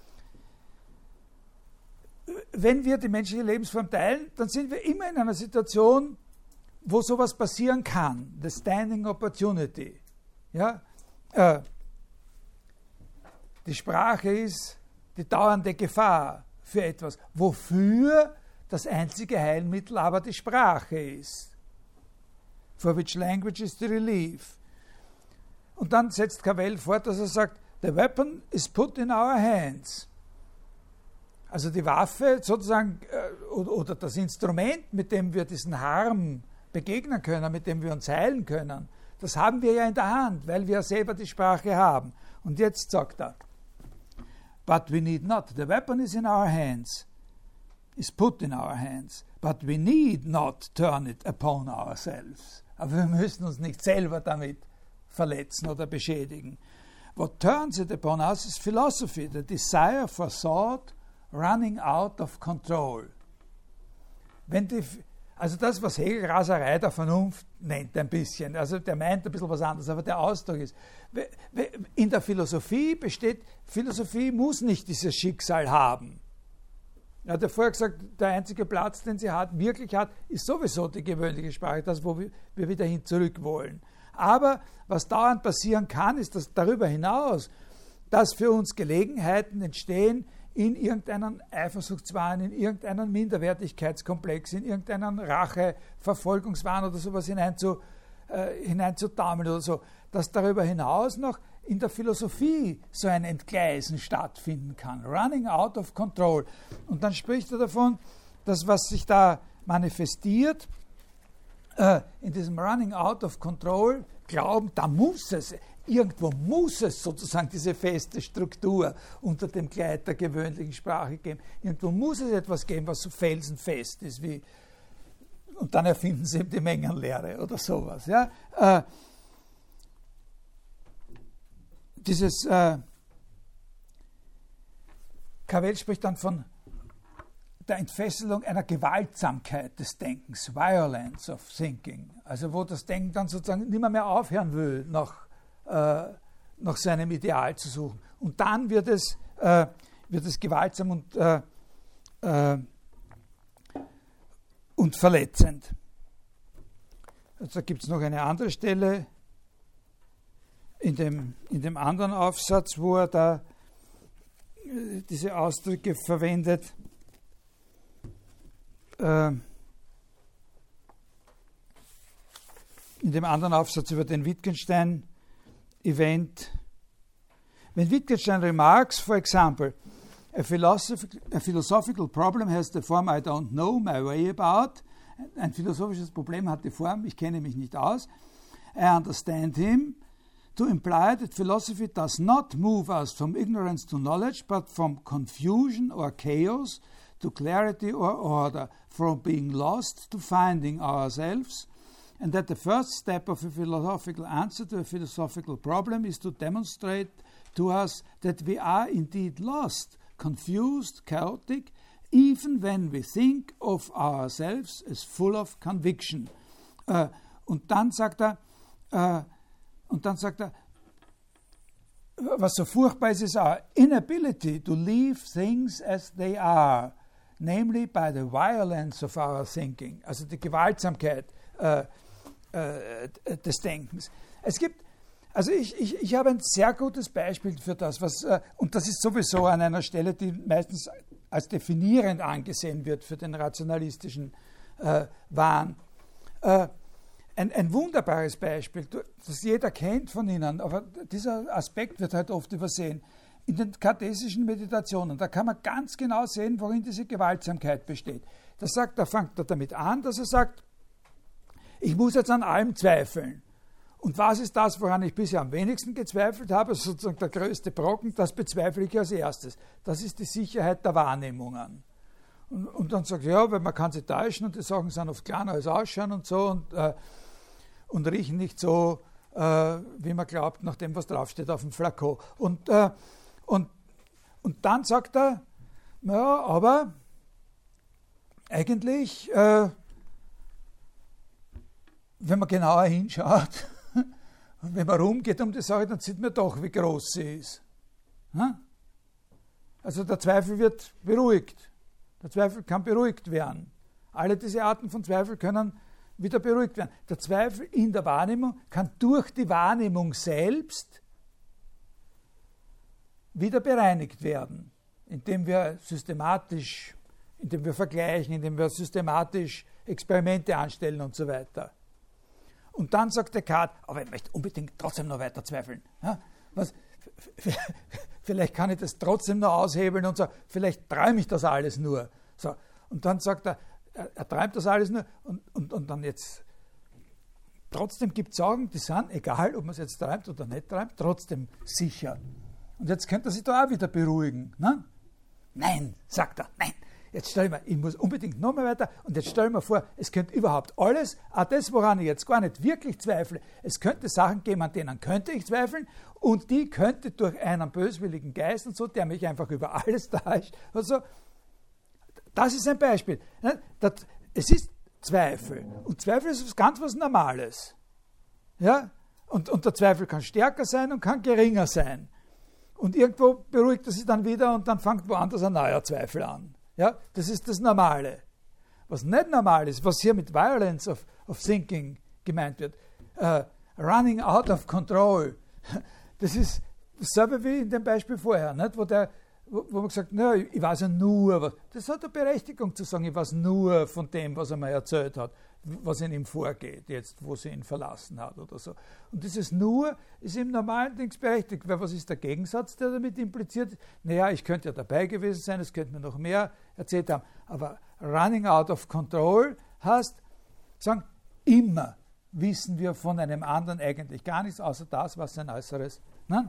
wenn wir die menschliche Lebensform teilen, dann sind wir immer in einer Situation, wo sowas passieren kann, the standing opportunity. Ja? Äh, die Sprache ist die dauernde Gefahr für etwas, wofür das einzige Heilmittel aber die Sprache ist. For which language is the relief. Und dann setzt Cavell fort, dass er sagt, the weapon is put in our hands. Also die Waffe sozusagen, äh, oder, oder das Instrument, mit dem wir diesen Harm begegnen können, mit dem wir uns heilen können, das haben wir ja in der Hand, weil wir selber die Sprache haben. Und jetzt sagt er, but we need not. The weapon is in our hands. Is put in our hands, but we need not turn it upon ourselves. Aber wir müssen uns nicht selber damit verletzen oder beschädigen. What turns it upon us is philosophy, the desire for thought running out of control. Wenn die, also das, was Hegel Raserei der Vernunft nennt, ein bisschen, also der meint ein bisschen was anderes, aber der Ausdruck ist, in der Philosophie besteht, Philosophie muss nicht dieses Schicksal haben. Er hat ja vorher gesagt, der einzige Platz, den sie hat, wirklich hat, ist sowieso die gewöhnliche Sprache, das, wo wir wieder hin zurück wollen. Aber was dauernd passieren kann, ist, dass darüber hinaus, dass für uns Gelegenheiten entstehen, in irgendeinen Eifersuchtswahn, in irgendeinen Minderwertigkeitskomplex, in irgendeinen Rache-Verfolgungswahn oder sowas hineinzu, äh, hineinzutaumeln oder so, dass darüber hinaus noch in der Philosophie so ein Entgleisen stattfinden kann. Running out of control. Und dann spricht er davon, dass was sich da manifestiert, äh, in diesem Running out of control, Glauben, da muss es, irgendwo muss es sozusagen diese feste Struktur unter dem Kleid der gewöhnlichen Sprache geben. Irgendwo muss es etwas geben, was so felsenfest ist, wie, und dann erfinden sie eben die Mengenlehre oder sowas. Ja? Äh, Dieses äh, Cavell spricht dann von der Entfesselung einer Gewaltsamkeit des Denkens, Violence of Thinking, also wo das Denken dann sozusagen nicht mehr, mehr aufhören will, nach, äh, nach seinem Ideal zu suchen. Und dann wird es, äh, wird es gewaltsam und, äh, äh, und verletzend. Also da gibt es noch eine andere Stelle, In dem, in dem anderen Aufsatz, wo er da äh, diese Ausdrücke verwendet, äh, in dem anderen Aufsatz über den Wittgenstein-Event, when Wittgenstein remarks, for example, a philosophical, a philosophical problem has the form I don't know my way about, ein philosophisches Problem hat die Form, ich kenne mich nicht aus, I understand him, to imply that philosophy does not move us from ignorance to knowledge, but from confusion or chaos to clarity or order, from being lost to finding ourselves, and that the first step of a philosophical answer to a philosophical problem is to demonstrate to us that we are indeed lost, confused, chaotic, even when we think of ourselves as full of conviction. Uh, und dann sagt er, uh, Und dann sagt er, was so furchtbar ist, ist our inability to leave things as they are, namely by the violence of our thinking, also die Gewaltsamkeit äh, äh, des Denkens. Es gibt, also ich, ich, ich habe ein sehr gutes Beispiel für das, was, äh, und das ist sowieso an einer Stelle, die meistens als definierend angesehen wird für den rationalistischen äh, Wahn. Äh, ein, ein wunderbares Beispiel, das jeder kennt von Ihnen, aber dieser Aspekt wird halt oft übersehen. In den kartesischen Meditationen, da kann man ganz genau sehen, worin diese Gewaltsamkeit besteht. Das sagt, da fängt er damit an, dass er sagt, ich muss jetzt an allem zweifeln. Und was ist das, woran ich bisher am wenigsten gezweifelt habe? Sozusagen der größte Brocken, das bezweifle ich als erstes. Das ist die Sicherheit der Wahrnehmungen. Und, und dann sagt er, ja, weil man kann sie täuschen und die Sachen sind oft kleiner als ausschauen und so und, äh, und riechen nicht so, äh, wie man glaubt, nach dem, was draufsteht auf dem Flakon. Und, äh, und, und dann sagt er, ja, aber eigentlich, äh, wenn man genauer hinschaut und wenn man rumgeht um die Sache, dann sieht man doch, wie groß sie ist. Also der Zweifel wird beruhigt. Der Zweifel kann beruhigt werden. Alle diese Arten von Zweifel können wieder beruhigt werden. Der Zweifel in der Wahrnehmung kann durch die Wahrnehmung selbst wieder bereinigt werden, indem wir systematisch, indem wir vergleichen, indem wir systematisch Experimente anstellen und so weiter. Und dann sagt Descartes, aber ich möchte unbedingt trotzdem noch weiter zweifeln. Ja, was, vielleicht kann ich das trotzdem noch aushebeln und so, vielleicht träume ich das alles nur. So, und dann sagt er, er, er träumt das alles nur und, und, und dann jetzt, trotzdem gibt es Sachen, die sind, egal ob man es jetzt träumt oder nicht träumt, trotzdem sicher. Und jetzt könnte er sich da auch wieder beruhigen. Ne? Nein, sagt er, nein. Jetzt stell ich mir, ich muss unbedingt noch mal weiter und jetzt stell ich mir vor, es könnte überhaupt alles, auch das, woran ich jetzt gar nicht wirklich zweifle, es könnte Sachen geben, an denen könnte ich zweifeln und die könnte durch einen böswilligen Geist und so, der mich einfach über alles täuscht. Also, das ist ein Beispiel. Das, es ist Zweifel und Zweifel ist ganz was Normales. Ja? Und, und der Zweifel kann stärker sein und kann geringer sein. Und irgendwo beruhigt er sich dann wieder und dann fängt woanders ein neuer Zweifel an. Ja, das ist das Normale. Was nicht normal ist, was hier mit Violence of, of Thinking gemeint wird, uh, running out of control, das ist dasselbe wie in dem Beispiel vorher, nicht? Wo, der, wo, wo man gesagt hat, na, ich weiß ja nur, was. Das hat eine Berechtigung zu sagen, ich weiß nur von dem, was er mir erzählt hat, was in ihm vorgeht, jetzt, wo sie ihn verlassen hat oder so. Und dieses nur ist im normalen Dings berechtigt, weil was ist der Gegensatz, der damit impliziert? Naja, ich könnte ja dabei gewesen sein, es könnte mir noch mehr erzählt haben, aber running out of control heißt, sagen, immer wissen wir von einem anderen eigentlich gar nichts, außer das, was sein Äußeres. Nein?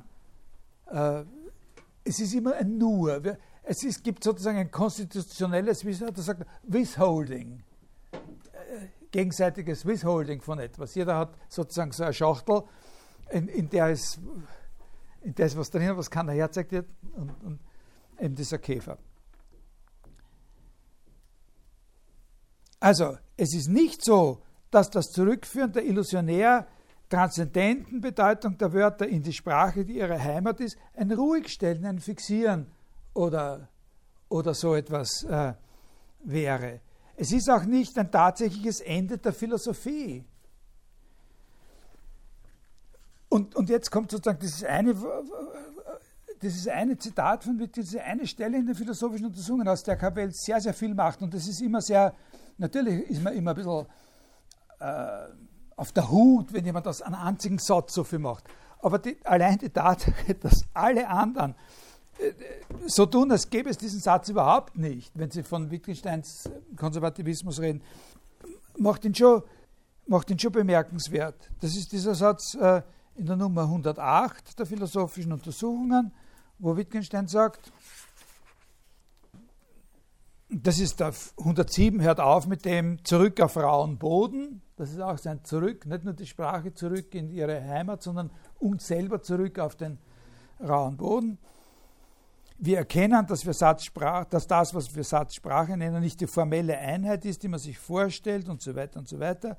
Äh, es ist immer ein Nur. Wir, es ist, gibt sozusagen ein konstitutionelles Wissen, das sagt Withholding. Gegenseitiges Withholding von etwas. Jeder hat sozusagen so eine Schachtel, in, in, der, ist, in der ist was drin, was keiner herzeigt wird, und, und eben dieser Käfer. Also, es ist nicht so, dass das Zurückführen der illusionär transzendenten Bedeutung der Wörter in die Sprache, die ihre Heimat ist, ein Ruhigstellen, ein Fixieren oder, oder so etwas äh, wäre. Es ist auch nicht ein tatsächliches Ende der Philosophie. Und, und jetzt kommt sozusagen dieses eine, dieses eine Zitat von diese eine Stelle in den philosophischen Untersuchungen, aus der Cabell sehr, sehr viel macht. Und das ist immer sehr, natürlich ist man immer ein bisschen äh, auf der Hut, wenn jemand aus einem einzigen Satz so viel macht. Aber die, allein die Tatsache, dass alle anderen so tun, als gäbe es diesen Satz überhaupt nicht, wenn Sie von Wittgensteins Konservativismus reden, macht ihn schon, macht ihn schon bemerkenswert. Das ist dieser Satz äh, in der Nummer hundertacht der philosophischen Untersuchungen, wo Wittgenstein sagt, das ist der hundertsieben, hört auf mit dem Zurück auf rauen Boden, das ist auch sein Zurück, nicht nur die Sprache zurück in ihre Heimat, sondern uns selber zurück auf den rauen Boden. Wir erkennen, dass, wir Satzsprache, dass das, was wir Satzsprache nennen, nicht die formelle Einheit ist, die man sich vorstellt und so weiter und so weiter.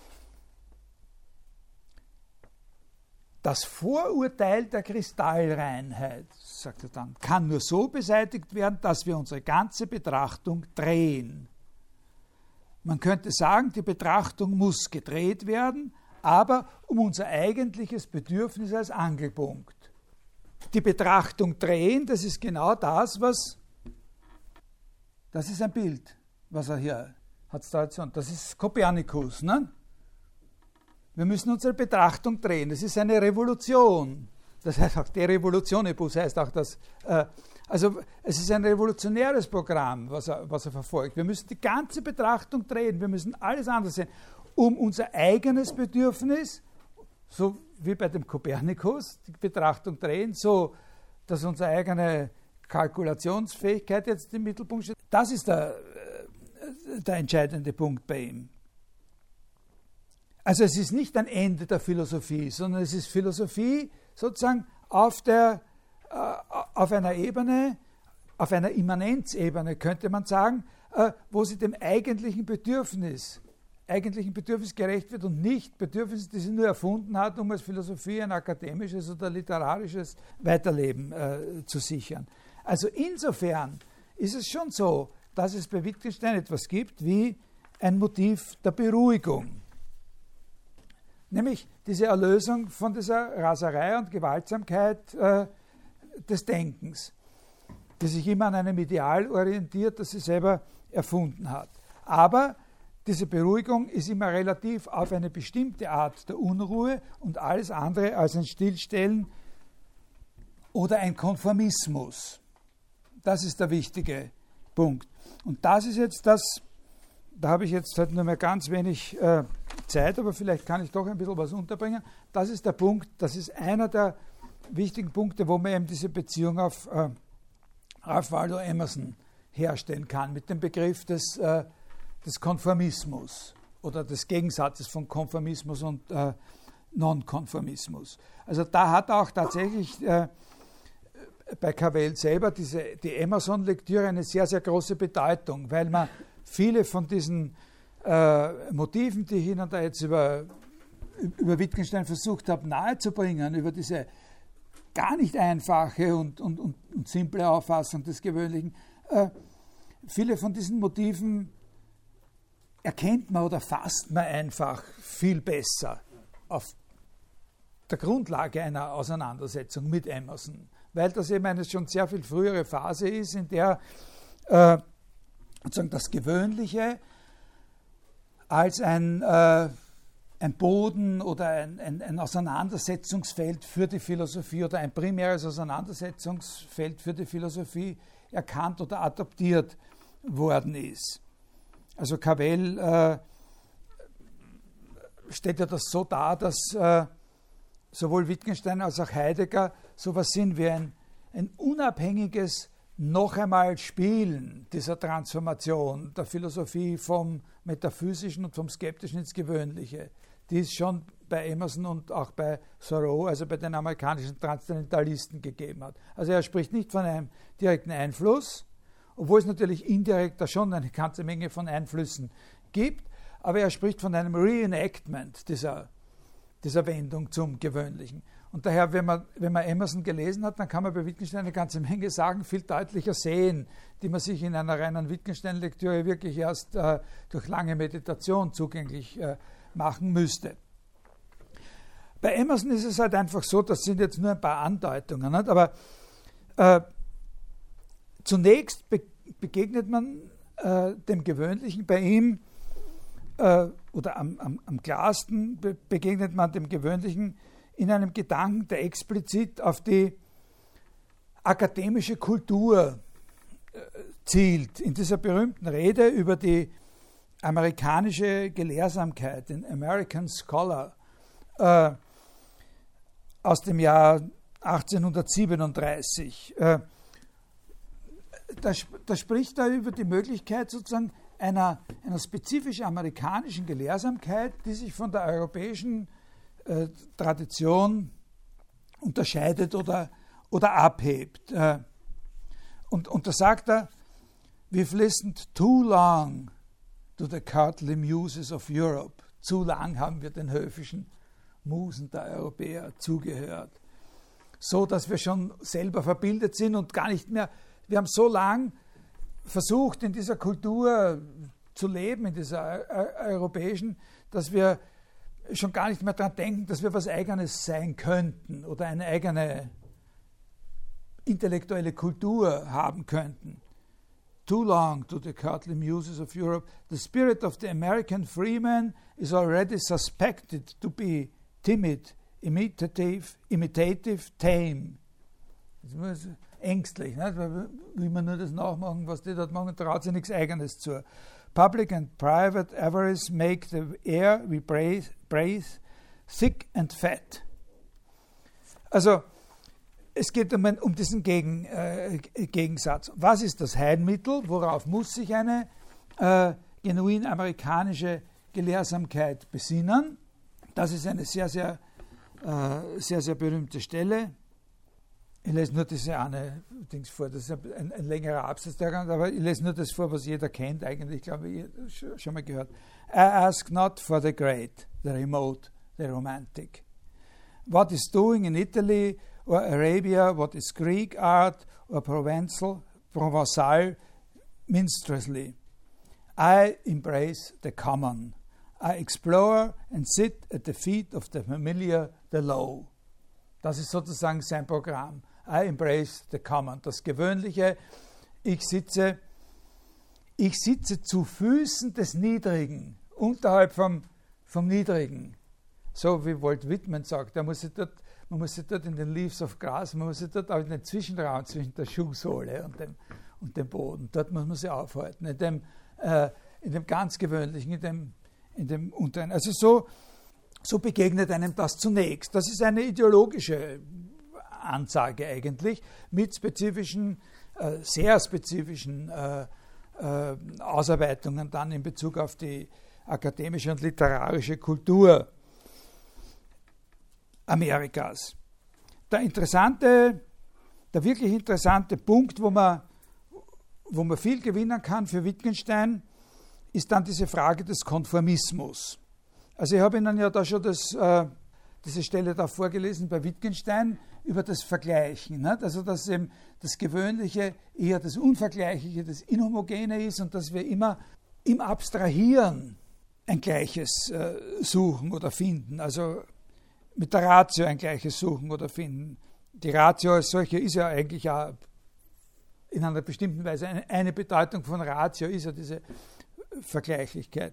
Das Vorurteil der Kristallreinheit, sagt er dann, kann nur so beseitigt werden, dass wir unsere ganze Betrachtung drehen. Man könnte sagen, die Betrachtung muss gedreht werden, aber um unser eigentliches Bedürfnis als Angelpunkt. Die Betrachtung drehen, das ist genau das, was, das ist ein Bild, was er hier hat. Das ist Kopernikus, ne? Wir müssen unsere Betrachtung drehen. Es ist eine Revolution. Das heißt auch, der Revolutionibus heißt auch das. Äh, also es ist ein revolutionäres Programm, was er, was er verfolgt. Wir müssen die ganze Betrachtung drehen. Wir müssen alles anders sehen, um unser eigenes Bedürfnis, so wie bei dem Kopernikus, die Betrachtung drehen, so dass unsere eigene Kalkulationsfähigkeit jetzt im Mittelpunkt steht. Das ist der, der entscheidende Punkt bei ihm. Also es ist nicht ein Ende der Philosophie, sondern es ist Philosophie sozusagen auf, der, äh, auf einer Ebene, auf einer Immanenzebene, könnte man sagen, äh, wo sie dem eigentlichen Bedürfnis, eigentlichen Bedürfnis gerecht wird und nicht Bedürfnis, die sie nur erfunden hat, um als Philosophie ein akademisches oder literarisches Weiterleben äh, zu sichern. Also insofern ist es schon so, dass es bei Wittgenstein etwas gibt wie ein Motiv der Beruhigung. Nämlich diese Erlösung von dieser Raserei und Gewaltsamkeit äh, des Denkens, die sich immer an einem Ideal orientiert, das sie selber erfunden hat. Aber diese Beruhigung ist immer relativ auf eine bestimmte Art der Unruhe und alles andere als ein Stillstellen oder ein Konformismus. Das ist der wichtige Punkt. Und das ist jetzt das, da habe ich jetzt halt nur mehr ganz wenig äh, Zeit, aber vielleicht kann ich doch ein bisschen was unterbringen. Das ist der Punkt, das ist einer der wichtigen Punkte, wo man eben diese Beziehung auf äh, Ralph Waldo Emerson herstellen kann, mit dem Begriff des, äh, des Konformismus oder des Gegensatzes von Konformismus und äh, Nonkonformismus. Also da hat auch tatsächlich äh, bei Cavell selber diese, die Emerson-Lektüre eine sehr, sehr große Bedeutung, weil man viele von diesen äh, Motiven, die ich Ihnen da jetzt über, über Wittgenstein versucht habe nahezubringen, über diese gar nicht einfache und, und, und, und simple Auffassung des Gewöhnlichen, äh, viele von diesen Motiven erkennt man oder fasst man einfach viel besser auf der Grundlage einer Auseinandersetzung mit Emerson, weil das eben eine schon sehr viel frühere Phase ist, in der äh, sozusagen das Gewöhnliche als ein, äh, ein Boden oder ein, ein, ein Auseinandersetzungsfeld für die Philosophie oder ein primäres Auseinandersetzungsfeld für die Philosophie erkannt oder adaptiert worden ist. Also Cavell äh, stellt ja das so dar, dass äh, sowohl Wittgenstein als auch Heidegger sowas sind wie ein, ein unabhängiges noch einmal Spielen dieser Transformation der Philosophie vom Metaphysischen und vom Skeptischen ins Gewöhnliche, die es schon bei Emerson und auch bei Thoreau, also bei den amerikanischen Transzendentalisten gegeben hat. Also er spricht nicht von einem direkten Einfluss, obwohl es natürlich indirekt da schon eine ganze Menge von Einflüssen gibt, aber er spricht von einem Reenactment dieser, dieser Wendung zum Gewöhnlichen. Und daher, wenn man, wenn man Emerson gelesen hat, dann kann man bei Wittgenstein eine ganze Menge Sachen viel deutlicher sehen, die man sich in einer reinen Wittgenstein-Lektüre wirklich erst äh, durch lange Meditation zugänglich äh, machen müsste. Bei Emerson ist es halt einfach so, das sind jetzt nur ein paar Andeutungen, nicht? Aber äh, zunächst be- begegnet man äh, dem Gewöhnlichen bei ihm, äh, oder am, am, am klarsten be- begegnet man dem Gewöhnlichen in einem Gedanken, der explizit auf die akademische Kultur äh, zielt. In dieser berühmten Rede über die amerikanische Gelehrsamkeit, den American Scholar, äh, aus dem Jahr achtzehnhundertsiebenunddreißig. Äh, da, da spricht er über die Möglichkeit sozusagen einer, einer spezifisch amerikanischen Gelehrsamkeit, die sich von der europäischen äh, Tradition unterscheidet oder, oder abhebt. Äh, und, und da sagt er, we've listened too long to the courtly muses of Europe. Zu lang haben wir den höfischen Musen der Europäer zugehört. So, dass wir schon selber verbildet sind und gar nicht mehr, wir haben so lang versucht, in dieser Kultur zu leben, in dieser europäischen, dass wir schon gar nicht mehr daran denken, dass wir was Eigenes sein könnten oder eine eigene intellektuelle Kultur haben könnten. too long to the courtly muses of Europe, the spirit of the American freeman is already suspected to be timid, imitative, imitative, tame. Das ist ängstlich, nicht? Weil will man nur das nachmachen, was die dort machen, traut sich nichts Eigenes zu. Public and private avarice make the air we breathe, breathe thick and fat. Also, es geht um, um diesen Gegen, äh, Gegensatz. Was ist das Heilmittel? Worauf muss sich eine äh, genuin amerikanische Gelehrsamkeit besinnen? Das ist eine sehr, sehr, äh, sehr, sehr berühmte Stelle. Ich lese nur diese eine Dings vor, das ist ein, ein längerer Absatz, aber ich lese nur das vor, was jeder kennt, eigentlich, glaube ich, schon mal gehört. I ask not for the great, the remote, the romantic. What is doing in Italy or Arabia, what is Greek art or Provençal, Provençal minstrelsy? I embrace the common. I explore and sit at the feet of the familiar, the low. Das ist sozusagen sein Programm. I embrace the common. Das Gewöhnliche, ich sitze, ich sitze zu Füßen des Niedrigen, unterhalb vom, vom Niedrigen. So wie Walt Whitman sagt, da muss ich dort, man muss sich dort in den Leaves of Grass, man muss sich dort auch in den Zwischenraum zwischen der Schuhsohle und dem, und dem Boden, dort muss man sich aufhalten, in dem, äh, in dem ganz Gewöhnlichen, in dem, in dem Unteren. Also so, so begegnet einem das zunächst. Das ist eine ideologische Ansage eigentlich, mit spezifischen, äh, sehr spezifischen äh, äh, Ausarbeitungen dann in Bezug auf die akademische und literarische Kultur Amerikas. Der interessante, der wirklich interessante Punkt, wo man, wo man viel gewinnen kann für Wittgenstein, ist dann diese Frage des Konformismus. Also ich habe Ihnen ja da schon das, äh, diese Stelle da vorgelesen bei Wittgenstein über das Vergleichen. Nicht? Also dass eben das Gewöhnliche eher das Unvergleichliche, das Inhomogene ist und dass wir immer im Abstrahieren ein Gleiches äh, suchen oder finden. Also mit der Ratio ein Gleiches suchen oder finden. Die Ratio als solche ist ja eigentlich auch in einer bestimmten Weise eine, eine Bedeutung von Ratio ist ja diese Vergleichlichkeit.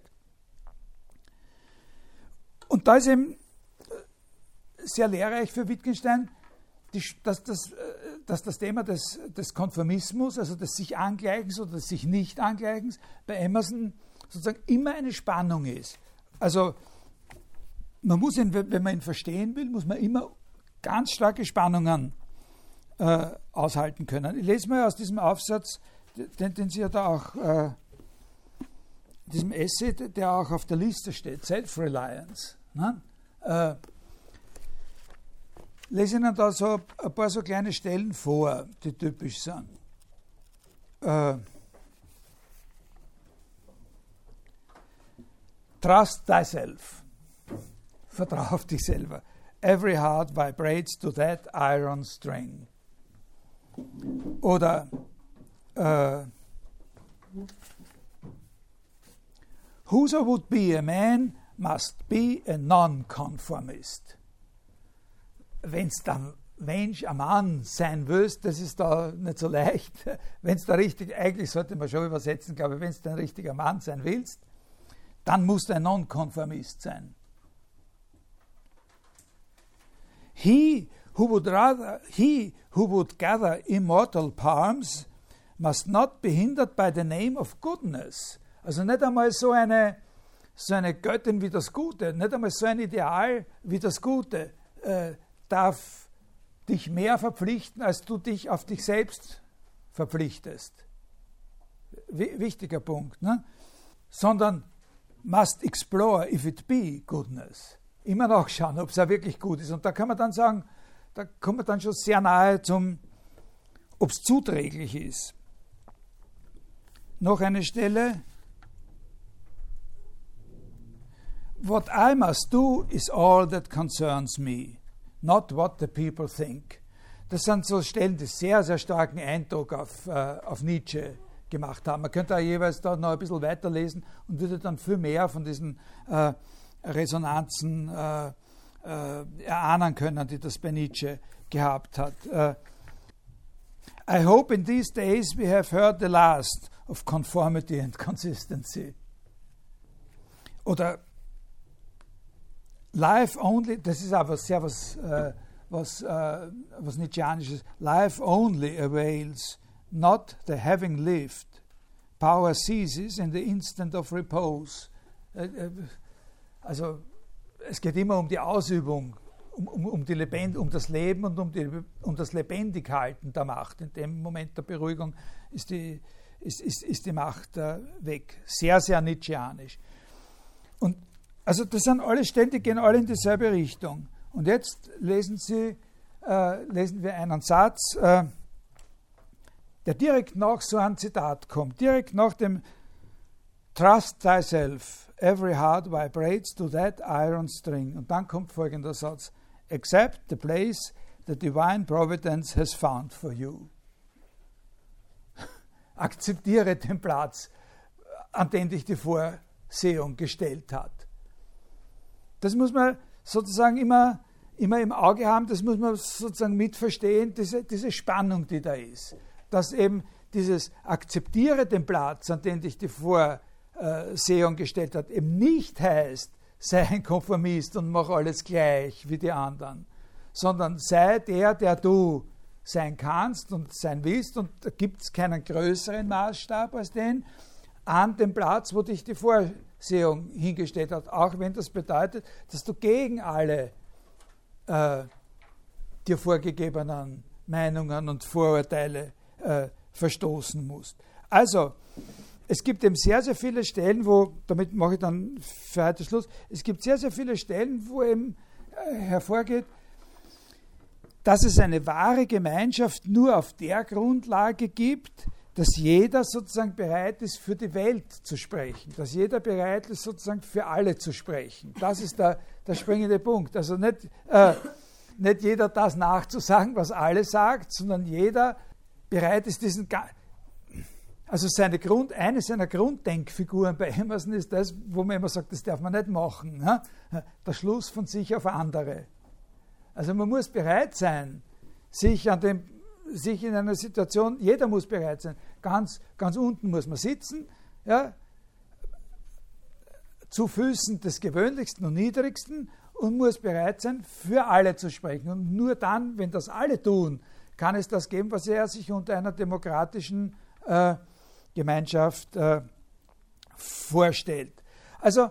Und da ist eben sehr lehrreich für Wittgenstein, die, dass, das, dass das Thema des, des Konformismus, also des sich Angleichens oder des sich Nicht-Angleichens, bei Emerson sozusagen immer eine Spannung ist. Also man muss ihn, wenn man ihn verstehen will, muss man immer ganz starke Spannungen äh, aushalten können. Ich lese mal aus diesem Aufsatz, den, den Sie ja da auch, äh, diesem Essay, der auch auf der Liste steht, Self-Reliance. Ne? Äh, lese Ihnen da so ein paar so kleine Stellen vor, die typisch sind. Äh, Trust thyself. Vertrau auf dich selber. Every heart vibrates to that iron string. Oder uh, whoso would be a man must be a non-conformist. Wenn es der Mensch, ein Mann sein willst, das ist da nicht so leicht. Wenn es da richtig, eigentlich sollte man schon übersetzen, glaube ich, wenn es ein richtiger Mann sein willst, dann musst du ein Non-Konformist sein. He who would rather, he who would gather immortal palms must not be hindered by the name of goodness. Also nicht einmal so eine, so eine Göttin wie das Gute, nicht einmal so ein Ideal wie das Gute äh, darf dich mehr verpflichten, als du dich auf dich selbst verpflichtest. W- wichtiger Punkt. Ne? Sondern must explore if it be goodness. Immer nachschauen, ob es auch wirklich gut ist. Und da kann man dann sagen, da kommt man dann schon sehr nahe zum, ob es zuträglich ist. Noch eine Stelle. What I must do is all that concerns me, not what the people think. Das sind so Stellen, die sehr, sehr starken Eindruck auf, äh, auf Nietzsche gemacht haben. Man könnte auch jeweils da noch ein bisschen weiterlesen und würde dann viel mehr von diesen äh, Resonanzen äh, äh, erahnen können, die das bei Nietzsche gehabt hat. Äh, I hope in these days we have heard the last of conformity and consistency. Oder life only, das ist aber sehr was, äh, was, äh, was Nietzscheanisches, life only avails, not the having lived. Power ceases in the instant of repose. Äh, äh, also es geht immer um die Ausübung, um, um, um, die Lebend, um das Leben und um, die, um das Lebendighalten der Macht. In dem Moment der Beruhigung ist die, ist, ist, ist die Macht äh, weg. Sehr, sehr nietzscheanisch. Und also das sind alle Stellen, die gehen alle in dieselbe Richtung. Und jetzt lesen, Sie, äh, lesen wir einen Satz, äh, der direkt nach so einem Zitat kommt, direkt nach dem Trust thyself, every heart vibrates to that iron string. Und dann kommt folgender Satz, accept the place the divine providence has found for you. Akzeptiere den Platz, an den dich die Vorsehung gestellt hat. Das muss man sozusagen immer, immer im Auge haben, das muss man sozusagen mitverstehen, diese, diese Spannung, die da ist. Dass eben dieses Akzeptiere den Platz, an den dich die Vorsehung gestellt hat, eben nicht heißt, sei ein Konformist und mach alles gleich wie die anderen, sondern sei der, der du sein kannst und sein willst, und da gibt es keinen größeren Maßstab als den, an dem Platz, wo dich die Vorsehung hingestellt hat, auch wenn das bedeutet, dass du gegen alle äh, dir vorgegebenen Meinungen und Vorurteile äh, verstoßen musst. Also, es gibt eben sehr, sehr viele Stellen, wo, damit mache ich dann für heute Schluss, es gibt sehr, sehr viele Stellen, wo eben äh, hervorgeht, dass es eine wahre Gemeinschaft nur auf der Grundlage gibt, dass jeder sozusagen bereit ist, für die Welt zu sprechen, dass jeder bereit ist, sozusagen für alle zu sprechen. Das ist der, der springende Punkt. Also nicht, äh, nicht jeder das nachzusagen, was alle sagt, sondern jeder bereit ist, diesen, also seine Grund, eine seiner Grunddenkfiguren bei Emerson ist das, wo man immer sagt, das darf man nicht machen, ne? Der Schluss von sich auf andere. Also man muss bereit sein, sich an dem sich in einer Situation, jeder muss bereit sein, ganz, ganz unten muss man sitzen, ja, zu Füßen des Gewöhnlichsten und Niedrigsten, und muss bereit sein, für alle zu sprechen. Und nur dann, wenn das alle tun, kann es das geben, was er sich unter einer demokratischen äh, Gemeinschaft äh, vorstellt. Also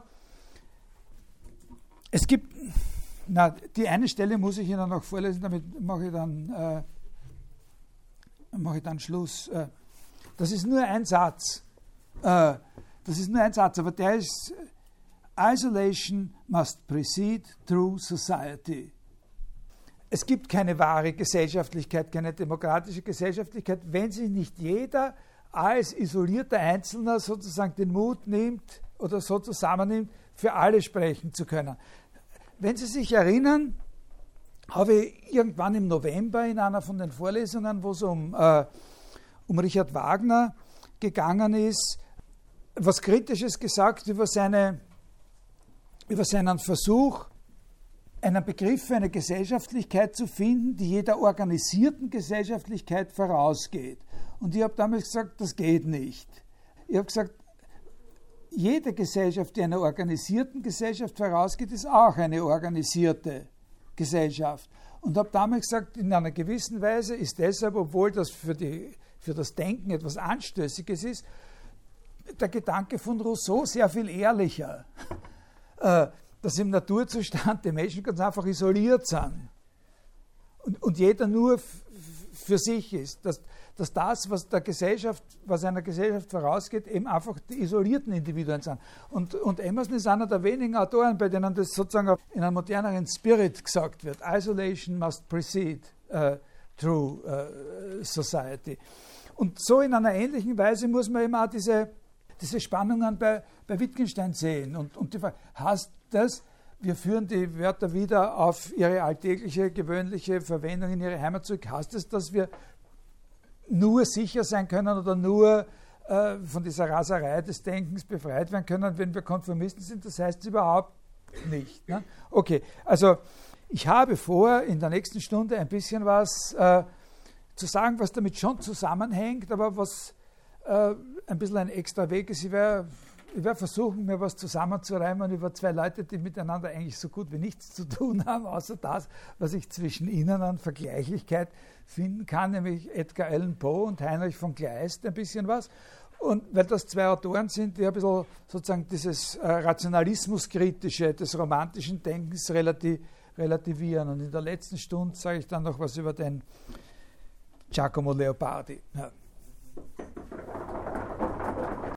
es gibt, na, die eine Stelle muss ich Ihnen noch vorlesen, damit mache ich dann äh, mache ich dann Schluss. Das ist nur ein Satz. Das ist nur ein Satz, aber der ist: Isolation must precede true society. Es gibt keine wahre Gesellschaftlichkeit, keine demokratische Gesellschaftlichkeit, wenn sich nicht jeder als isolierter Einzelner sozusagen den Mut nimmt oder so zusammennimmt, für alle sprechen zu können. Wenn Sie sich erinnern, habe ich irgendwann im November in einer von den Vorlesungen, wo es um, äh, um Richard Wagner gegangen ist, was Kritisches gesagt über, seine, über seinen Versuch, einen Begriff für eine Gesellschaftlichkeit zu finden, die jeder organisierten Gesellschaftlichkeit vorausgeht. Und ich habe damals gesagt, das geht nicht. Ich habe gesagt, jede Gesellschaft, die einer organisierten Gesellschaft vorausgeht, ist auch eine organisierte Gesellschaft. Und habe damals gesagt, in einer gewissen Weise ist deshalb, obwohl das für, die, für das Denken etwas Anstößiges ist, der Gedanke von Rousseau sehr viel ehrlicher, äh, dass im Naturzustand die Menschen ganz einfach isoliert sind und, und jeder nur f- für sich ist, dass, dass das, was der Gesellschaft, was einer Gesellschaft vorausgeht, eben einfach die isolierten Individuen sind. Und, und Emerson ist einer der wenigen Autoren, bei denen das sozusagen in einem moderneren Spirit gesagt wird. Isolation must precede uh, true uh, society. Und so in einer ähnlichen Weise muss man eben auch diese, diese Spannungen bei, bei Wittgenstein sehen. Und, und die Frage, heißt das, wir führen die Wörter wieder auf ihre alltägliche, gewöhnliche Verwendung in ihre Heimat zurück, heißt das, dass wir nur sicher sein können oder nur äh, von dieser Raserei des Denkens befreit werden können, wenn wir Konformisten sind? Das heißt es überhaupt nicht. Ne? Okay, also ich habe vor, in der nächsten Stunde ein bisschen was äh, zu sagen, was damit schon zusammenhängt, aber was äh, ein bisschen ein extra Weg ist. Ich werde ich werd versuchen, mir was zusammenzureimen über zwei Leute, die miteinander eigentlich so gut wie nichts zu tun haben, außer das, was ich zwischen ihnen an Vergleichlichkeit finden kann, nämlich Edgar Allan Poe und Heinrich von Kleist ein bisschen was. Und weil das zwei Autoren sind, die ein bisschen sozusagen dieses äh, Rationalismuskritische des romantischen Denkens relati relativieren. Und in der letzten Stunde sage ich dann noch was über den Giacomo Leopardi. Ja.